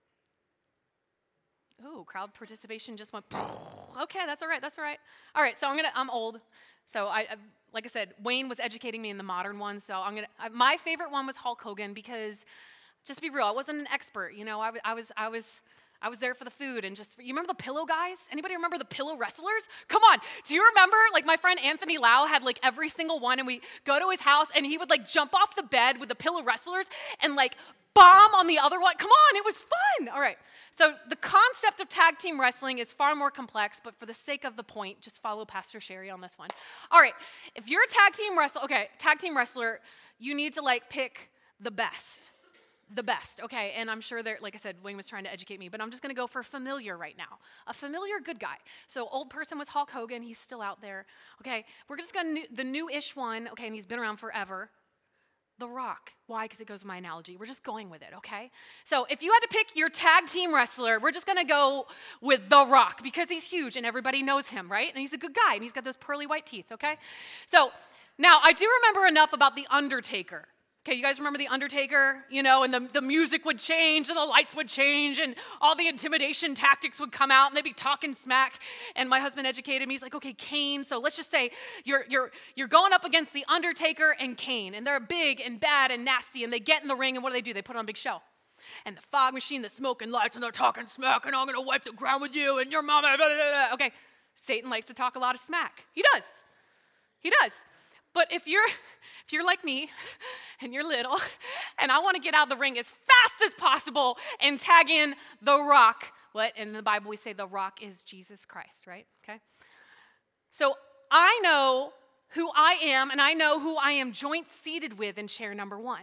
Oh, crowd participation just went, okay, that's all right. All right, so I'm old. So like I said, Wayne was educating me in the modern one, so my favorite one was Hulk Hogan because, just to be real, I wasn't an expert, I was there for the food and you remember the pillow guys? Anybody remember the pillow wrestlers? Come on, do you remember, like my friend Anthony Lau had like every single one, and we go to his house and he would like jump off the bed with the pillow wrestlers and like bomb on the other one. Come on, it was fun. All right. So the concept of tag team wrestling is far more complex, but for the sake of the point, just follow Pastor Sherry on this one. All right, if you're a tag team wrestler, you need to like pick the best, okay? And I'm sure like I said, Wayne was trying to educate me, but I'm just gonna go for familiar right now. A familiar good guy. So old person was Hulk Hogan, he's still out there, okay? We're just gonna, the new-ish one, okay, and he's been around forever. The Rock. Why? Because it goes with my analogy. We're just going with it, okay? So if you had to pick your tag team wrestler, we're just going to go with The Rock because he's huge and everybody knows him, right? And he's a good guy and he's got those pearly white teeth, okay? So now I do remember enough about The Undertaker. Okay, you guys remember The Undertaker? And the music would change and the lights would change and all the intimidation tactics would come out and they'd be talking smack. And my husband educated me. He's like, okay, Kane. So let's just say you're going up against The Undertaker and Kane. And they're big and bad and nasty. And they get in the ring and what do? They put on a big show. And the fog machine, the smoke and lights, and they're talking smack. And I'm going to wipe the ground with you and your mama. Blah, blah, blah. Okay, Satan likes to talk a lot of smack. He does. But if you're like me and you're little and I want to get out of the ring as fast as possible and tag in The Rock, what in the Bible we say The Rock is Jesus Christ, right? Okay. So I know who I am and I know who I am joint seated with in chair number 1.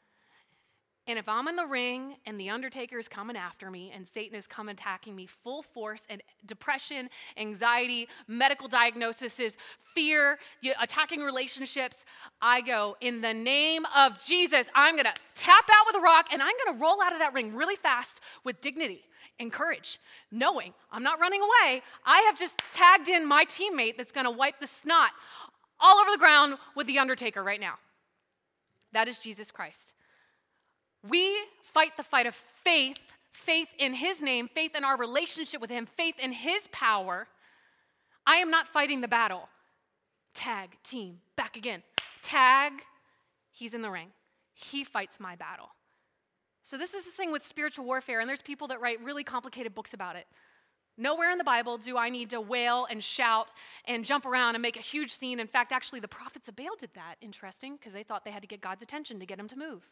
And if I'm in the ring and The Undertaker is coming after me and Satan is coming attacking me full force and depression, anxiety, medical diagnoses, fear, attacking relationships, I go, in the name of Jesus, I'm going to tap out with a rock and I'm going to roll out of that ring really fast with dignity and courage, knowing I'm not running away. I have just tagged in my teammate that's going to wipe the snot all over the ground with the Undertaker right now. That is Jesus Christ. We fight the fight of faith, faith in his name, faith in our relationship with him, faith in his power. I am not fighting the battle. Tag, team, back again. Tag, he's in the ring. He fights my battle. So this is the thing with spiritual warfare, and there's people that write really complicated books about it. Nowhere in the Bible do I need to wail and shout and jump around and make a huge scene. In fact, actually, the prophets of Baal did that. Interesting, because they thought they had to get God's attention to get him to move.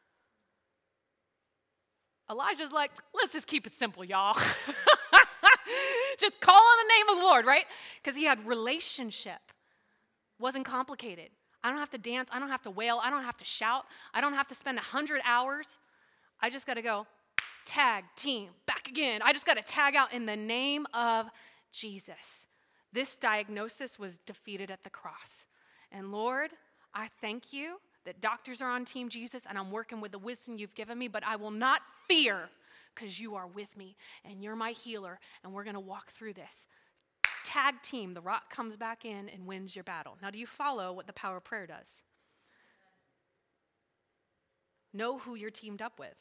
Elijah's like, let's just keep it simple, y'all. Just call on the name of the Lord, right? Because he had relationship. Wasn't complicated. I don't have to dance. I don't have to wail. I don't have to shout. I don't have to spend 100 hours. I just got to go, tag, team, back again. I just got to tag out in the name of Jesus. This diagnosis was defeated at the cross. And Lord, I thank you that doctors are on Team Jesus and I'm working with the wisdom you've given me, but I will not fear because you are with me and you're my healer and we're going to walk through this. Tag team, the Rock comes back in and wins your battle. Now, do you follow what the power of prayer does? Know who you're teamed up with.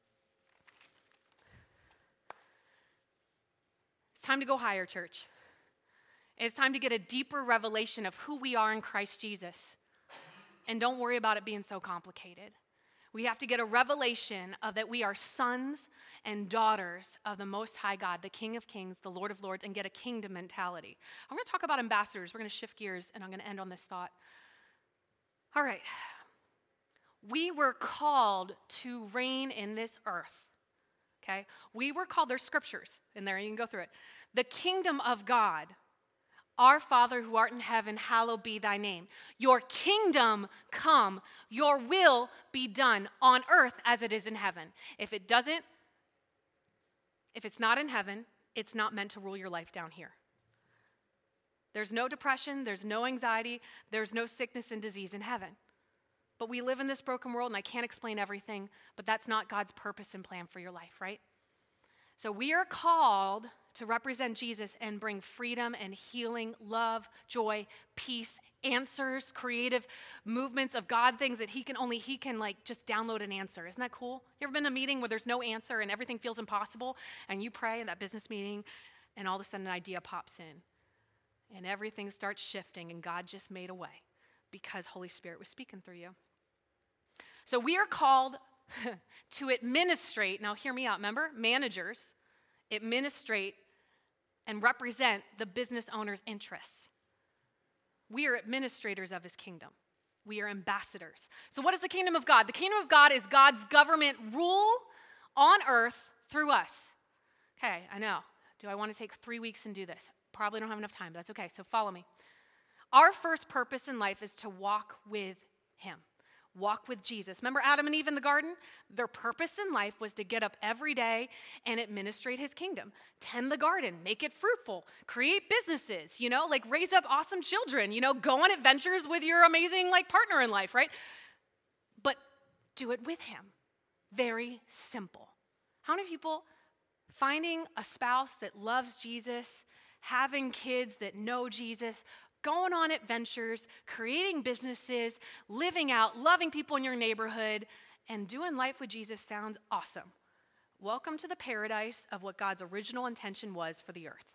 It's time to go higher, church. It's time to get a deeper revelation of who we are in Christ Jesus. And don't worry about it being so complicated. We have to get a revelation of that we are sons and daughters of the Most High God, the King of Kings, the Lord of Lords, and get a kingdom mentality. I'm going to talk about ambassadors. We're going to shift gears, and I'm going to end on this thought. All right. We were called to reign in this earth. Okay? We were called, there's scriptures in there, you can go through it. The kingdom of God. Our Father who art in heaven, hallowed be thy name. Your kingdom come, your will be done on earth as it is in heaven. If it's not in heaven, it's not meant to rule your life down here. There's no depression, there's no anxiety, there's no sickness and disease in heaven. But we live in this broken world, and I can't explain everything, but that's not God's purpose and plan for your life, right? So we are called to represent Jesus and bring freedom and healing, love, joy, peace, answers, creative movements of God, things that he can like just download an answer. Isn't that cool? You ever been in a meeting where there's no answer and everything feels impossible, and you pray in that business meeting, and all of a sudden an idea pops in, and everything starts shifting, and God just made a way because Holy Spirit was speaking through you. So we are called to administrate, now hear me out, remember? Managers administrate and represent the business owner's interests. We are administrators of his kingdom. We are ambassadors. So what is the kingdom of God? The kingdom of God is God's government rule on earth through us. Okay, I know. Do I want to take 3 weeks and do this? Probably don't have enough time, but that's okay, so follow me. Our first purpose in life is to walk with him. Walk with Jesus. Remember Adam and Eve in the garden? Their purpose in life was to get up every day and administrate his kingdom. Tend the garden, make it fruitful, create businesses, like raise up awesome children, go on adventures with your amazing partner in life, right? But do it with him. Very simple. How many people finding a spouse that loves Jesus, having kids that know Jesus, going on adventures, creating businesses, living out, loving people in your neighborhood, and doing life with Jesus sounds awesome. Welcome to the paradise of what God's original intention was for the earth.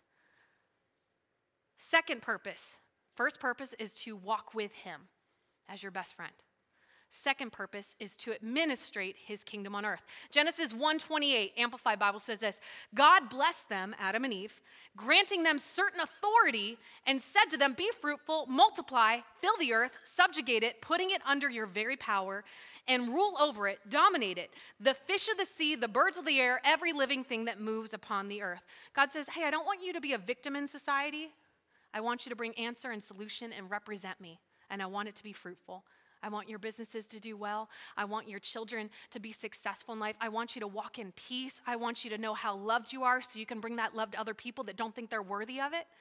Second purpose. First purpose is to walk with him as your best friend. Second purpose is to administrate his kingdom on earth. Genesis 1:28, Amplified Bible says this: God blessed them, Adam and Eve, granting them certain authority and said to them, be fruitful, multiply, fill the earth, subjugate it, putting it under your very power, and rule over it, dominate it, the fish of the sea, the birds of the air, every living thing that moves upon the earth. God says, hey, I don't want you to be a victim in society. I want you to bring answer and solution and represent me, and I want it to be fruitful. I want your businesses to do well. I want your children to be successful in life. I want you to walk in peace. I want you to know how loved you are so you can bring that love to other people that don't think they're worthy of it.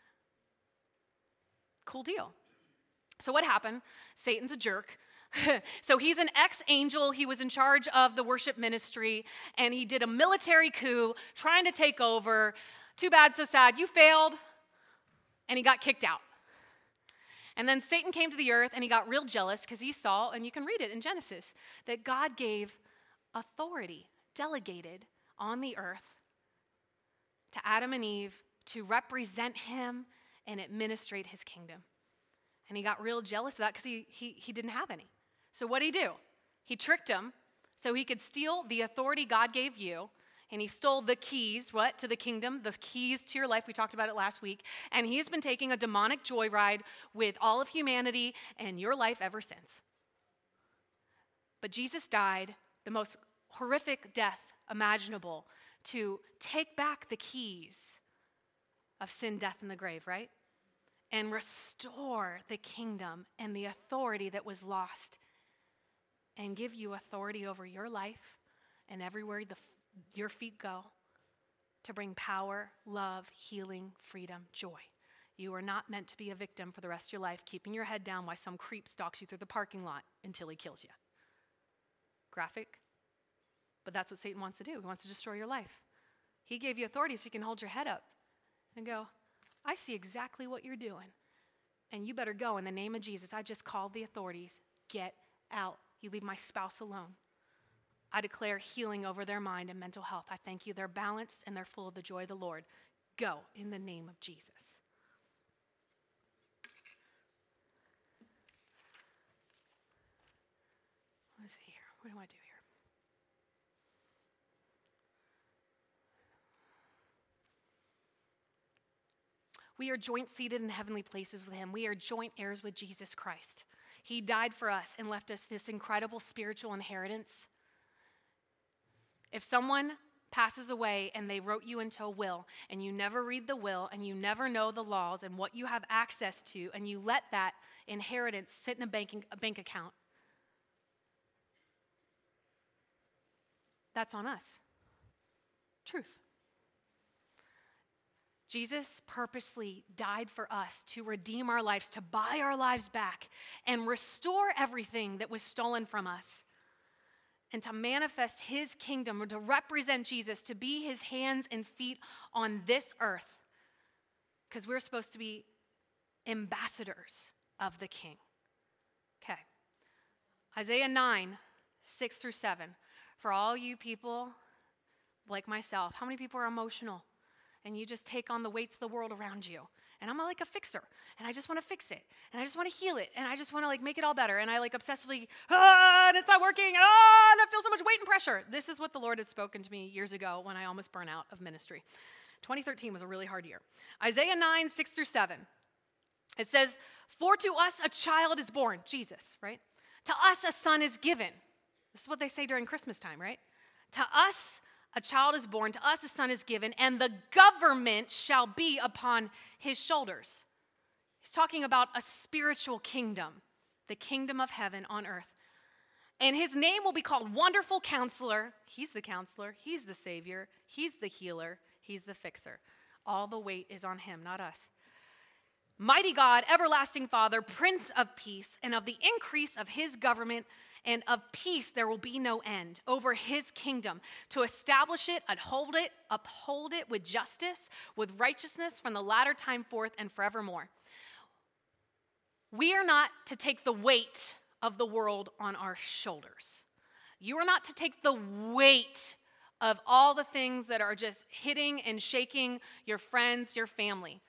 Cool deal. So what happened? Satan's a jerk. So he's an ex-angel. He was in charge of the worship ministry, and he did a military coup trying to take over. Too bad, so sad. You failed. And he got kicked out. And then Satan came to the earth and he got real jealous because he saw, and you can read it in Genesis, that God gave authority, delegated on the earth to Adam and Eve to represent him and administrate his kingdom. And he got real jealous of that because he didn't have any. So what did he do? He tricked him so he could steal the authority God gave you. And he stole the keys, to the kingdom, the keys to your life. We talked about it last week. And he's been taking a demonic joyride with all of humanity and your life ever since. But Jesus died the most horrific death imaginable to take back the keys of sin, death, and the grave, right? And restore the kingdom and the authority that was lost and give you authority over your life and everywhere your feet go to bring power, love, healing, freedom, joy. You are not meant to be a victim for the rest of your life, keeping your head down while some creep stalks you through the parking lot until he kills you. Graphic, but that's what Satan wants to do. He wants to destroy your life. He gave you authority so you can hold your head up and go, I see exactly what you're doing, and you better go in the name of Jesus. I just called the authorities. Get out. You leave my spouse alone. I declare healing over their mind and mental health. I thank you. They're balanced and they're full of the joy of the Lord. Go in the name of Jesus. What is it here? What do I do here? We are joint seated in heavenly places with him. We are joint heirs with Jesus Christ. He died for us and left us this incredible spiritual inheritance. If someone passes away and they wrote you into a will and you never read the will and you never know the laws and what you have access to and you let that inheritance sit in a bank account, that's on us. Truth. Jesus purposely died for us to redeem our lives, to buy our lives back and restore everything that was stolen from us, and to manifest his kingdom, or to represent Jesus, to be his hands and feet on this earth, because we're supposed to be ambassadors of the King. Okay. Isaiah 9, 6 through 7. For all you people like myself, how many people are emotional? And you just take on the weights of the world around you. And I'm like a fixer, and I just want to fix it, and I just want to heal it, and I just want to make it all better, and I obsessively, and it's not working, and I feel so much weight and pressure. This is what the Lord has spoken to me years ago when I almost burned out of ministry. 2013 was a really hard year. Isaiah 9, 6 through 7. It says, for to us a child is born, Jesus, right? To us a son is given. This is what they say during Christmas time, right? To us a child is born, to us a son is given, and the government shall be upon his shoulders. He's talking about a spiritual kingdom, the kingdom of heaven on earth. And his name will be called Wonderful Counselor. He's the counselor. He's the Savior. He's the healer. He's the fixer. All the weight is on him, not us. Mighty God, everlasting Father, Prince of Peace, and of the increase of his government and of peace there will be no end over his kingdom, to establish it, uphold it with justice, with righteousness from the latter time forth and forevermore. We are not to take the weight of the world on our shoulders. You are not to take the weight of all the things that are just hitting and shaking your friends, your family.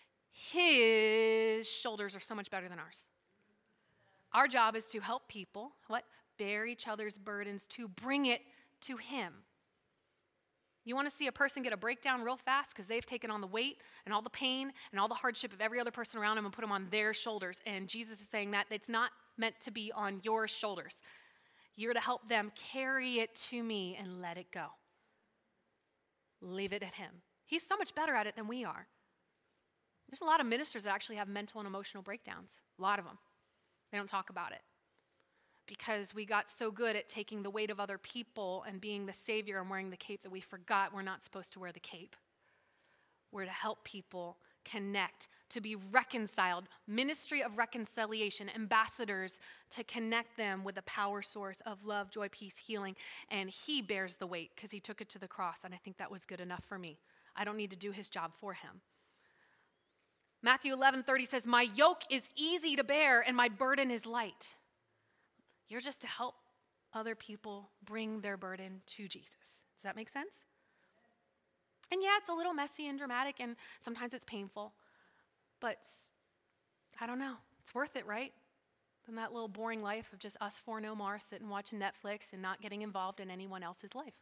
His shoulders are so much better than ours. Our job is to help people, bear each other's burdens, to bring it to him. You want to see a person get a breakdown real fast because they've taken on the weight and all the pain and all the hardship of every other person around them and put them on their shoulders. And Jesus is saying that it's not meant to be on your shoulders. You're to help them carry it to me and let it go. Leave it at him. He's so much better at it than we are. There's a lot of ministers that actually have mental and emotional breakdowns. A lot of them. They don't talk about it because we got so good at taking the weight of other people and being the savior and wearing the cape that we forgot we're not supposed to wear the cape. We're to help people connect, to be reconciled, ministry of reconciliation, ambassadors to connect them with the power source of love, joy, peace, healing. And he bears the weight because he took it to the cross, and I think that was good enough for me. I don't need to do his job for him. Matthew 11:30 says, my yoke is easy to bear and my burden is light. You're just to help other people bring their burden to Jesus. Does that make sense? And yeah, it's a little messy and dramatic and sometimes it's painful. But I don't know. It's worth it, right? Than that little boring life of just us four no more, sitting watching Netflix and not getting involved in anyone else's life.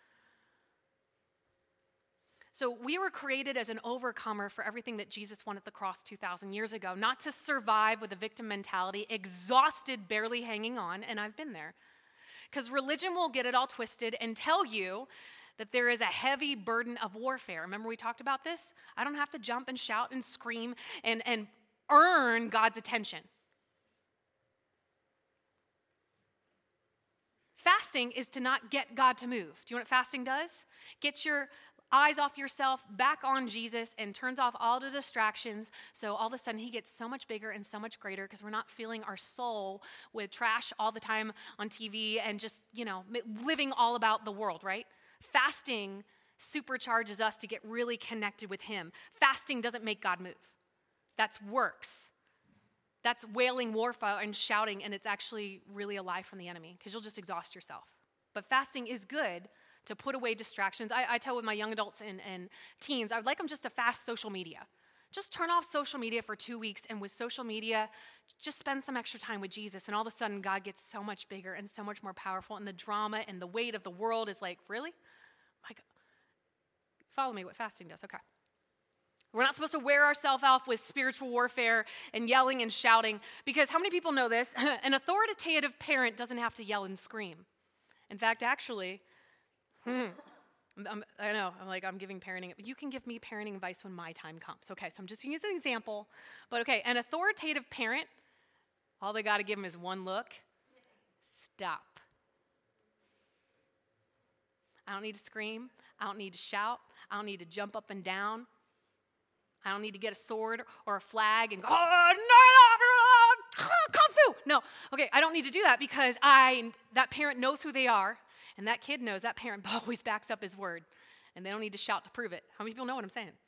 So we were created as an overcomer for everything that Jesus won at the cross 2,000 years ago, not to survive with a victim mentality, exhausted, barely hanging on, and I've been there. Because religion will get it all twisted and tell you that there is a heavy burden of warfare. Remember we talked about this? I don't have to jump and shout and scream and earn God's attention. Fasting is to not get God to move. Do you know what fasting does? Get your eyes off yourself, back on Jesus, and turns off all the distractions. So all of a sudden he gets so much bigger and so much greater because we're not filling our soul with trash all the time on TV and just, living all about the world, right? Fasting supercharges us to get really connected with him. Fasting doesn't make God move. That's works. That's wailing warfare and shouting, and it's actually really a lie from the enemy because you'll just exhaust yourself. But fasting is good to put away distractions. I tell with my young adults and teens, I would like them just to fast social media. Just turn off social media for 2 weeks, and with social media, just spend some extra time with Jesus, and all of a sudden, God gets so much bigger and so much more powerful, and the drama and the weight of the world is like, really? My God. Follow me what fasting does, okay. We're not supposed to wear ourselves off with spiritual warfare and yelling and shouting, because how many people know this? An authoritative parent doesn't have to yell and scream. In fact, actually, I know, I'm giving parenting. You can give me parenting advice when my time comes. Okay, so I'm just using an example. But okay, an authoritative parent, all they got to give them is one look. Stop. I don't need to scream. I don't need to shout. I don't need to jump up and down. I don't need to get a sword or a flag and go, kung fu. No, okay, I don't need to do that because that parent knows who they are. And that kid knows that parent always backs up his word. And they don't need to shout to prove it. How many people know what I'm saying?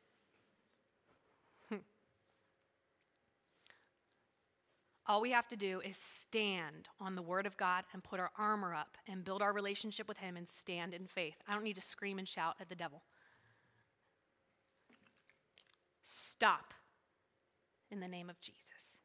All we have to do is stand on the word of God and put our armor up and build our relationship with him and stand in faith. I don't need to scream and shout at the devil. Stop in the name of Jesus.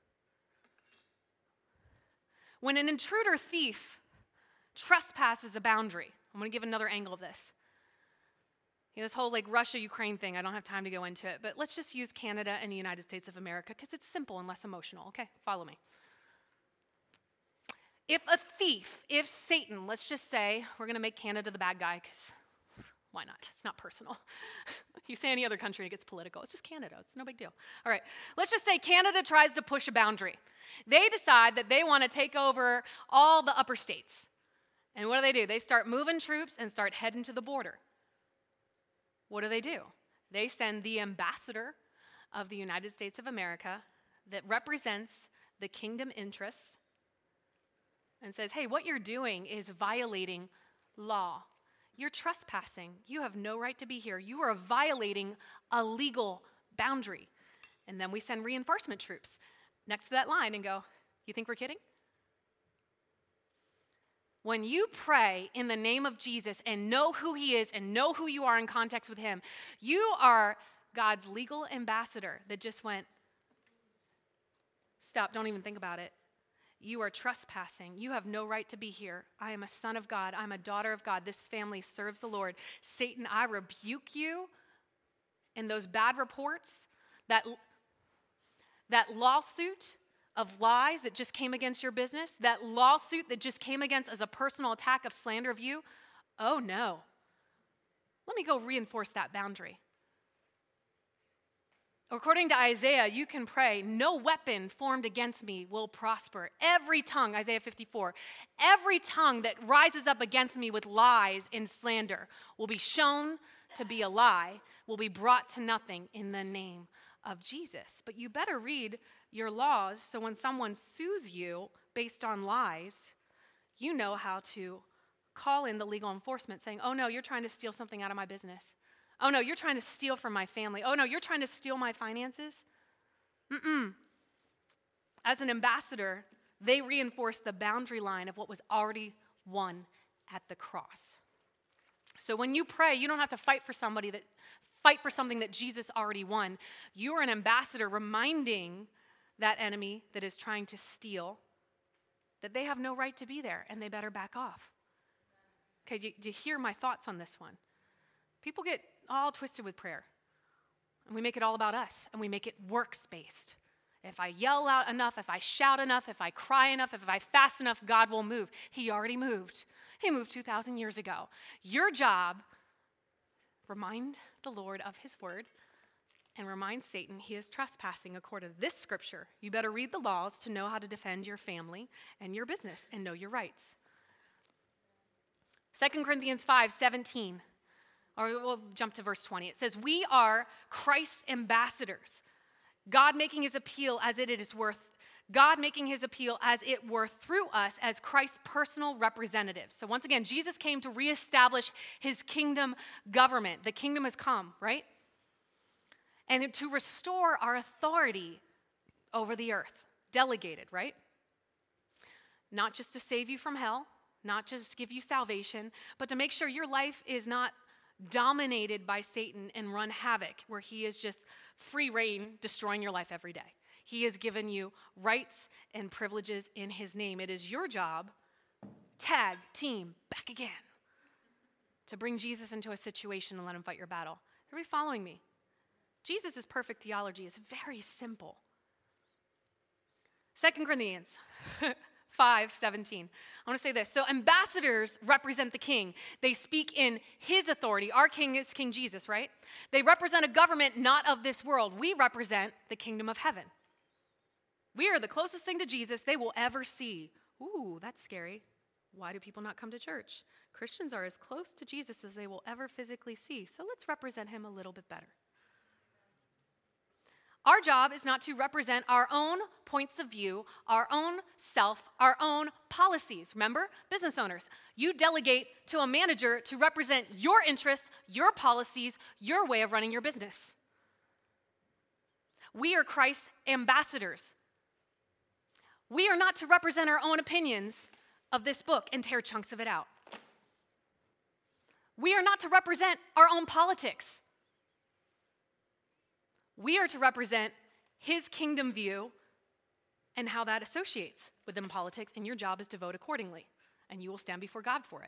When an intruder thief trespasses a boundary. I'm going to give another angle of this. This whole Russia-Ukraine thing, I don't have time to go into it, but let's just use Canada and the United States of America because it's simple and less emotional. Okay, follow me. If Satan, let's just say, we're going to make Canada the bad guy because why not? It's not personal. You say any other country, it gets political. It's just Canada. It's no big deal. All right, let's just say Canada tries to push a boundary. They decide that they want to take over all the upper states. And what do? They start moving troops and start heading to the border. What do? They send the ambassador of the United States of America that represents the kingdom interests and says, hey, what you're doing is violating law. You're trespassing. You have no right to be here. You are violating a legal boundary. And then we send reinforcement troops next to that line and go, you think we're kidding? When you pray in the name of Jesus and know who he is and know who you are in context with him, you are God's legal ambassador that just went, stop, don't even think about it. You are trespassing. You have no right to be here. I am a son of God. I'm a daughter of God. This family serves the Lord. Satan, I rebuke you in those bad reports, that lawsuit of lies that just came against your business, that lawsuit that just came against as a personal attack of slander of you. Oh no. Let me go reinforce that boundary. According to Isaiah, you can pray, no weapon formed against me will prosper. Every tongue, Isaiah 54, every tongue that rises up against me with lies and slander will be shown to be a lie, will be brought to nothing in the name of Jesus. But you better read your laws so when someone sues you based on lies, you know how to call in the legal enforcement saying, oh no, you're trying to steal something out of my business. Oh no, you're trying to steal from my family. Oh no, you're trying to steal my finances. As an ambassador, they reinforce the boundary line of what was already won at the cross. So when you pray, you don't have to fight for something that Jesus already won. You are an ambassador reminding that enemy that is trying to steal that they have no right to be there and they better back off. Okay, do you hear my thoughts on this one? People get all twisted with prayer, and we make it all about us, and we make it works-based. If I yell out enough, if I shout enough, if I cry enough, if I fast enough, God will move. He already moved. He moved 2,000 years ago. Your job, remind the Lord of his word and remind Satan he is trespassing according to this scripture. You better read the laws to know how to defend your family and your business and know your rights. 2 Corinthians 5:17, or we'll jump to verse 20. It says, we are Christ's ambassadors. God making his appeal as it were through us as Christ's personal representatives. So once again, Jesus came to reestablish his kingdom government. The kingdom has come, right? And to restore our authority over the earth. Delegated, right? Not just to save you from hell, not just to give you salvation, but to make sure your life is not dominated by Satan and run havoc, where he is just free reign, destroying your life every day. He has given you rights and privileges in his name. It is your job, tag, team, back again, to bring Jesus into a situation and let him fight your battle. Everybody following me? Jesus' perfect theology is very simple. 2 Corinthians 5:17. I want to say this. So ambassadors represent the king. They speak in his authority. Our king is King Jesus, right? They represent a government not of this world. We represent the kingdom of heaven. We are the closest thing to Jesus they will ever see. Ooh, that's scary. Why do people not come to church? Christians are as close to Jesus as they will ever physically see. So let's represent him a little bit better. Our job is not to represent our own points of view, our own self, our own policies. Remember, business owners, you delegate to a manager to represent your interests, your policies, your way of running your business. We are Christ's ambassadors. We are not to represent our own opinions of this book and tear chunks of it out. We are not to represent our own politics. We are to represent his kingdom view and how that associates within politics, and your job is to vote accordingly, and you will stand before God for it.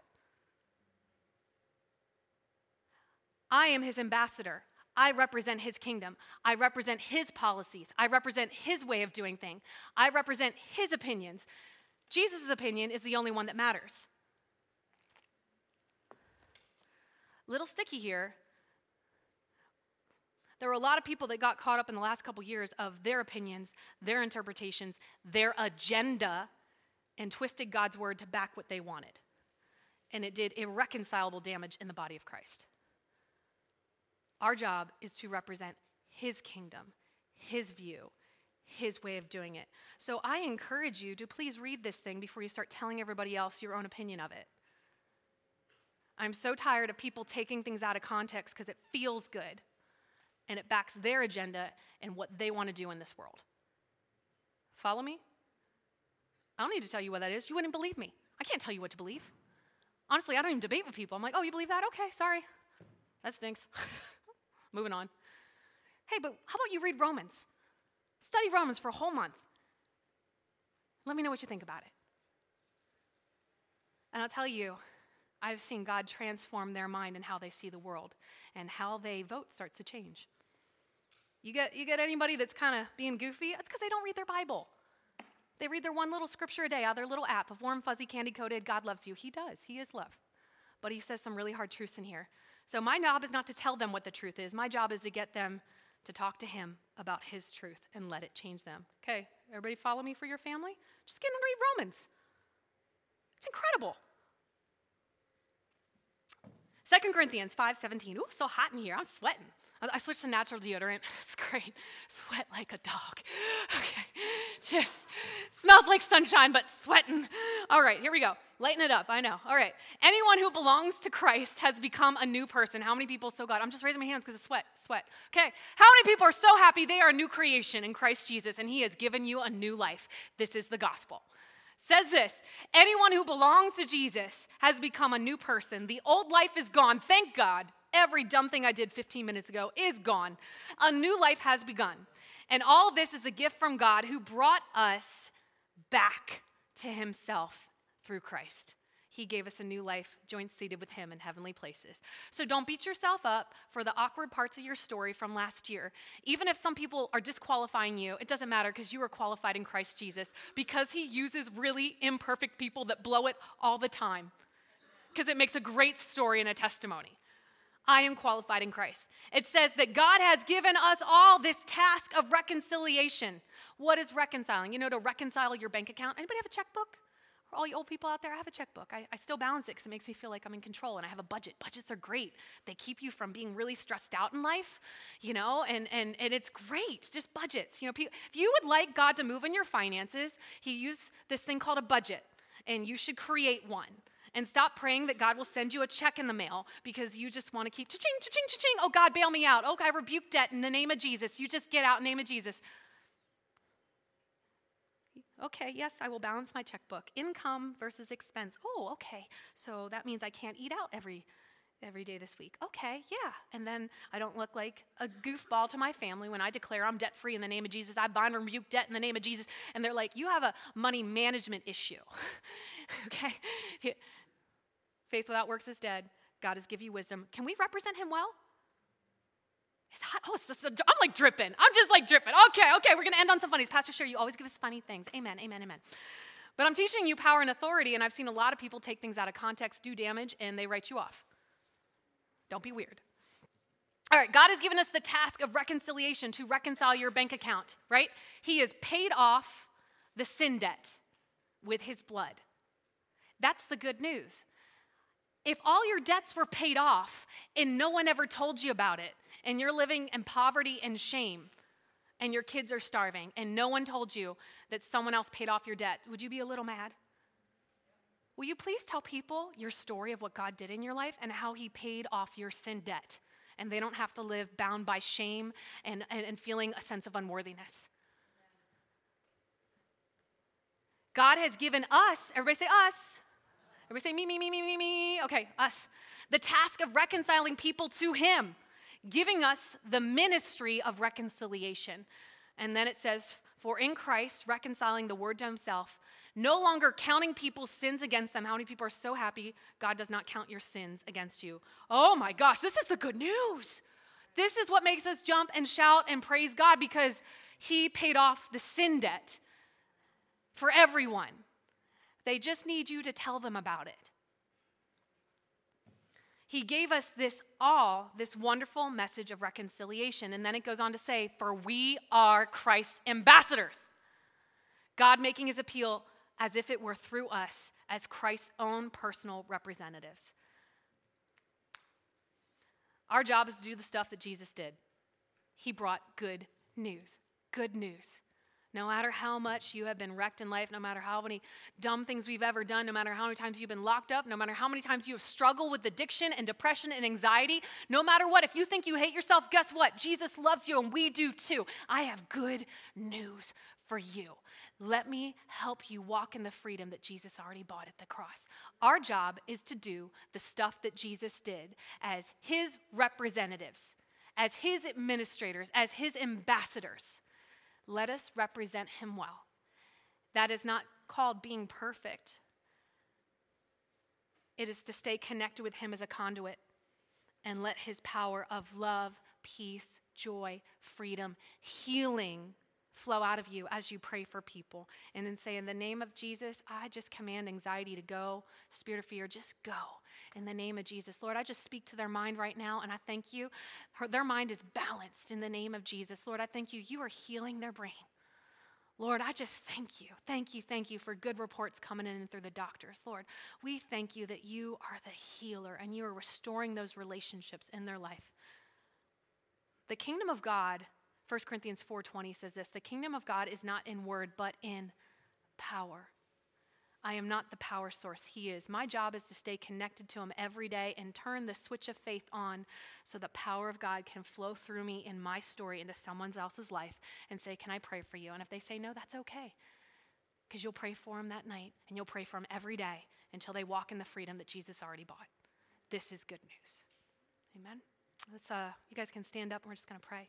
I am his ambassador. I represent his kingdom. I represent his policies. I represent his way of doing things. I represent his opinions. Jesus' opinion is the only one that matters. Little sticky here. There were a lot of people that got caught up in the last couple years of their opinions, their interpretations, their agenda, and twisted God's word to back what they wanted. And it did irreconcilable damage in the body of Christ. Our job is to represent his kingdom, his view, his way of doing it. So I encourage you to please read this thing before you start telling everybody else your own opinion of it. I'm so tired of people taking things out of context because it feels good. And it backs their agenda and what they want to do in this world. Follow me? I don't need to tell you what that is. You wouldn't believe me. I can't tell you what to believe. Honestly, I don't even debate with people. I'm like, oh, you believe that? Okay, sorry. That stinks. Moving on. Hey, but how about you read Romans? Study Romans for a whole month. Let me know what you think about it. And I'll tell you, I've seen God transform their mind and how they see the world, and how they vote starts to change. You get anybody that's kind of being goofy? It's because they don't read their Bible. They read their one little scripture a day out of their little app of warm, fuzzy, candy-coated, God loves you. He does. He is love. But he says some really hard truths in here. So my job is not to tell them what the truth is. My job is to get them to talk to him about his truth and let it change them. Okay, everybody follow me for your family? Just get them to read Romans. It's incredible. 2 Corinthians 5:17. Ooh, so hot in here. I'm sweating. I switched to natural deodorant. It's great. Sweat like a dog. Okay. Just smells like sunshine, but sweating. All right, here we go. Lighten it up. I know. All right. Anyone who belongs to Christ has become a new person. How many people so glad? I'm just raising my hands because of sweat. Okay. How many people are so happy they are a new creation in Christ Jesus and he has given you a new life? This is the gospel. Says this, anyone who belongs to Jesus has become a new person. The old life is gone. Thank God. Every dumb thing I did 15 minutes ago is gone. A new life has begun. And all of this is a gift from God who brought us back to himself through Christ. He gave us a new life, joint seated with him in heavenly places. So don't beat yourself up for the awkward parts of your story from last year. Even if some people are disqualifying you, it doesn't matter because you are qualified in Christ Jesus because he uses really imperfect people that blow it all the time because it makes a great story and a testimony. I am qualified in Christ. It says that God has given us all this task of reconciliation. What is reconciling? You know, to reconcile your bank account. Anybody have a checkbook? For all you old people out there, I have a checkbook. I still balance it because it makes me feel like I'm in control, and I have a budget. Budgets are great. They keep you from being really stressed out in life, you know, and it's great, just budgets. You know, if you would like God to move in your finances, he used this thing called a budget, and you should create one. And stop praying that God will send you a check in the mail because you just want to keep cha-ching, cha-ching, cha-ching. Oh, God, bail me out. Oh, I rebuke debt in the name of Jesus. You just get out in the name of Jesus. Okay, yes, I will balance my checkbook. Income versus expense. Oh, okay. So that means I can't eat out every day this week. Okay, yeah. And then I don't look like a goofball to my family when I declare I'm debt-free in the name of Jesus. I bind and rebuke debt in the name of Jesus. And they're like, you have a money management issue. Okay? Faith without works is dead. God has given you wisdom. Can we represent him well? It's hot. Oh, I'm like dripping. I'm just like dripping. Okay, we're going to end on some funnies. Pastor Sherry, you always give us funny things. Amen. But I'm teaching you power and authority, and I've seen a lot of people take things out of context, do damage, and they write you off. Don't be weird. All right, God has given us the task of reconciliation to reconcile your bank account, right? He has paid off the sin debt with his blood. That's the good news. If all your debts were paid off and no one ever told you about it, and you're living in poverty and shame, and your kids are starving, and no one told you that someone else paid off your debt, would you be a little mad? Will you please tell people your story of what God did in your life and how he paid off your sin debt, and they don't have to live bound by shame and feeling a sense of unworthiness? God has given us, everybody say us. Everybody say me. Okay, us. The task of reconciling people to him, giving us the ministry of reconciliation. And then it says, for in Christ, reconciling the word to himself, no longer counting people's sins against them. How many people are so happy God does not count your sins against you? Oh my gosh, this is the good news. This is what makes us jump and shout and praise God because he paid off the sin debt for everyone. They just need you to tell them about it. He gave us this wonderful message of reconciliation. And then it goes on to say, for we are Christ's ambassadors. God making his appeal as if it were through us as Christ's own personal representatives. Our job is to do the stuff that Jesus did. He brought good news. Good news. No matter how much you have been wrecked in life, no matter how many dumb things we've ever done, no matter how many times you've been locked up, no matter how many times you have struggled with addiction and depression and anxiety, no matter what, if you think you hate yourself, guess what? Jesus loves you and we do too. I have good news for you. Let me help you walk in the freedom that Jesus already bought at the cross. Our job is to do the stuff that Jesus did as his representatives, as his administrators, as his ambassadors. Let us represent him well. That is not called being perfect. It is to stay connected with him as a conduit and let his power of love, peace, joy, freedom, healing flow out of you as you pray for people. And then say, in the name of Jesus, I just command anxiety to go. Spirit of fear, just go. In the name of Jesus. Lord, I just speak to their mind right now, and I thank you. Their mind is balanced in the name of Jesus. Lord, I thank you. You are healing their brain. Lord, I just thank you. Thank you for good reports coming in through the doctors. Lord, we thank you that you are the healer, and you are restoring those relationships in their life. The kingdom of God, 1 Corinthians 4:20 says this, the kingdom of God is not in word, but in power. I am not the power source. He is. My job is to stay connected to him every day and turn the switch of faith on so the power of God can flow through me in my story into someone else's life and say, can I pray for you? And if they say no, that's okay. Because you'll pray for them that night and you'll pray for them every day until they walk in the freedom that Jesus already bought. This is good news. Amen. Let's, you guys can stand up and we're just going to pray.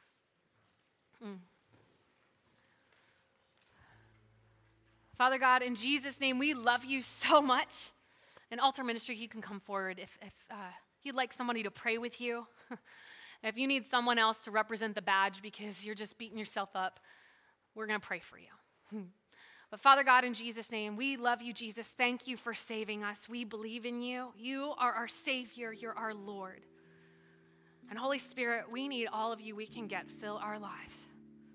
Father God, in Jesus' name, we love you so much. In Altar Ministry, you can come forward if you'd like somebody to pray with you. If you need someone else to represent the badge because you're just beating yourself up, we're going to pray for you. But Father God, in Jesus' name, we love you, Jesus. Thank you for saving us. We believe in you. You are our Savior. You're our Lord. And Holy Spirit, we need all of you we can get. Fill our lives.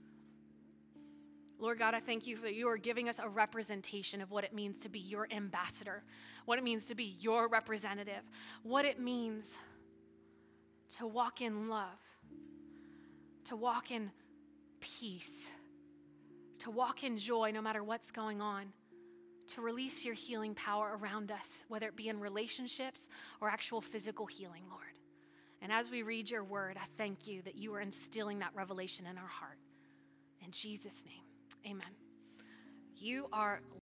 Lord God, I thank you that you are giving us a representation of what it means to be your ambassador, what it means to be your representative, what it means to walk in love, to walk in peace, to walk in joy no matter what's going on, to release your healing power around us, whether it be in relationships or actual physical healing, Lord. And as we read your word, I thank you that you are instilling that revelation in our heart. In Jesus' name. Amen. You are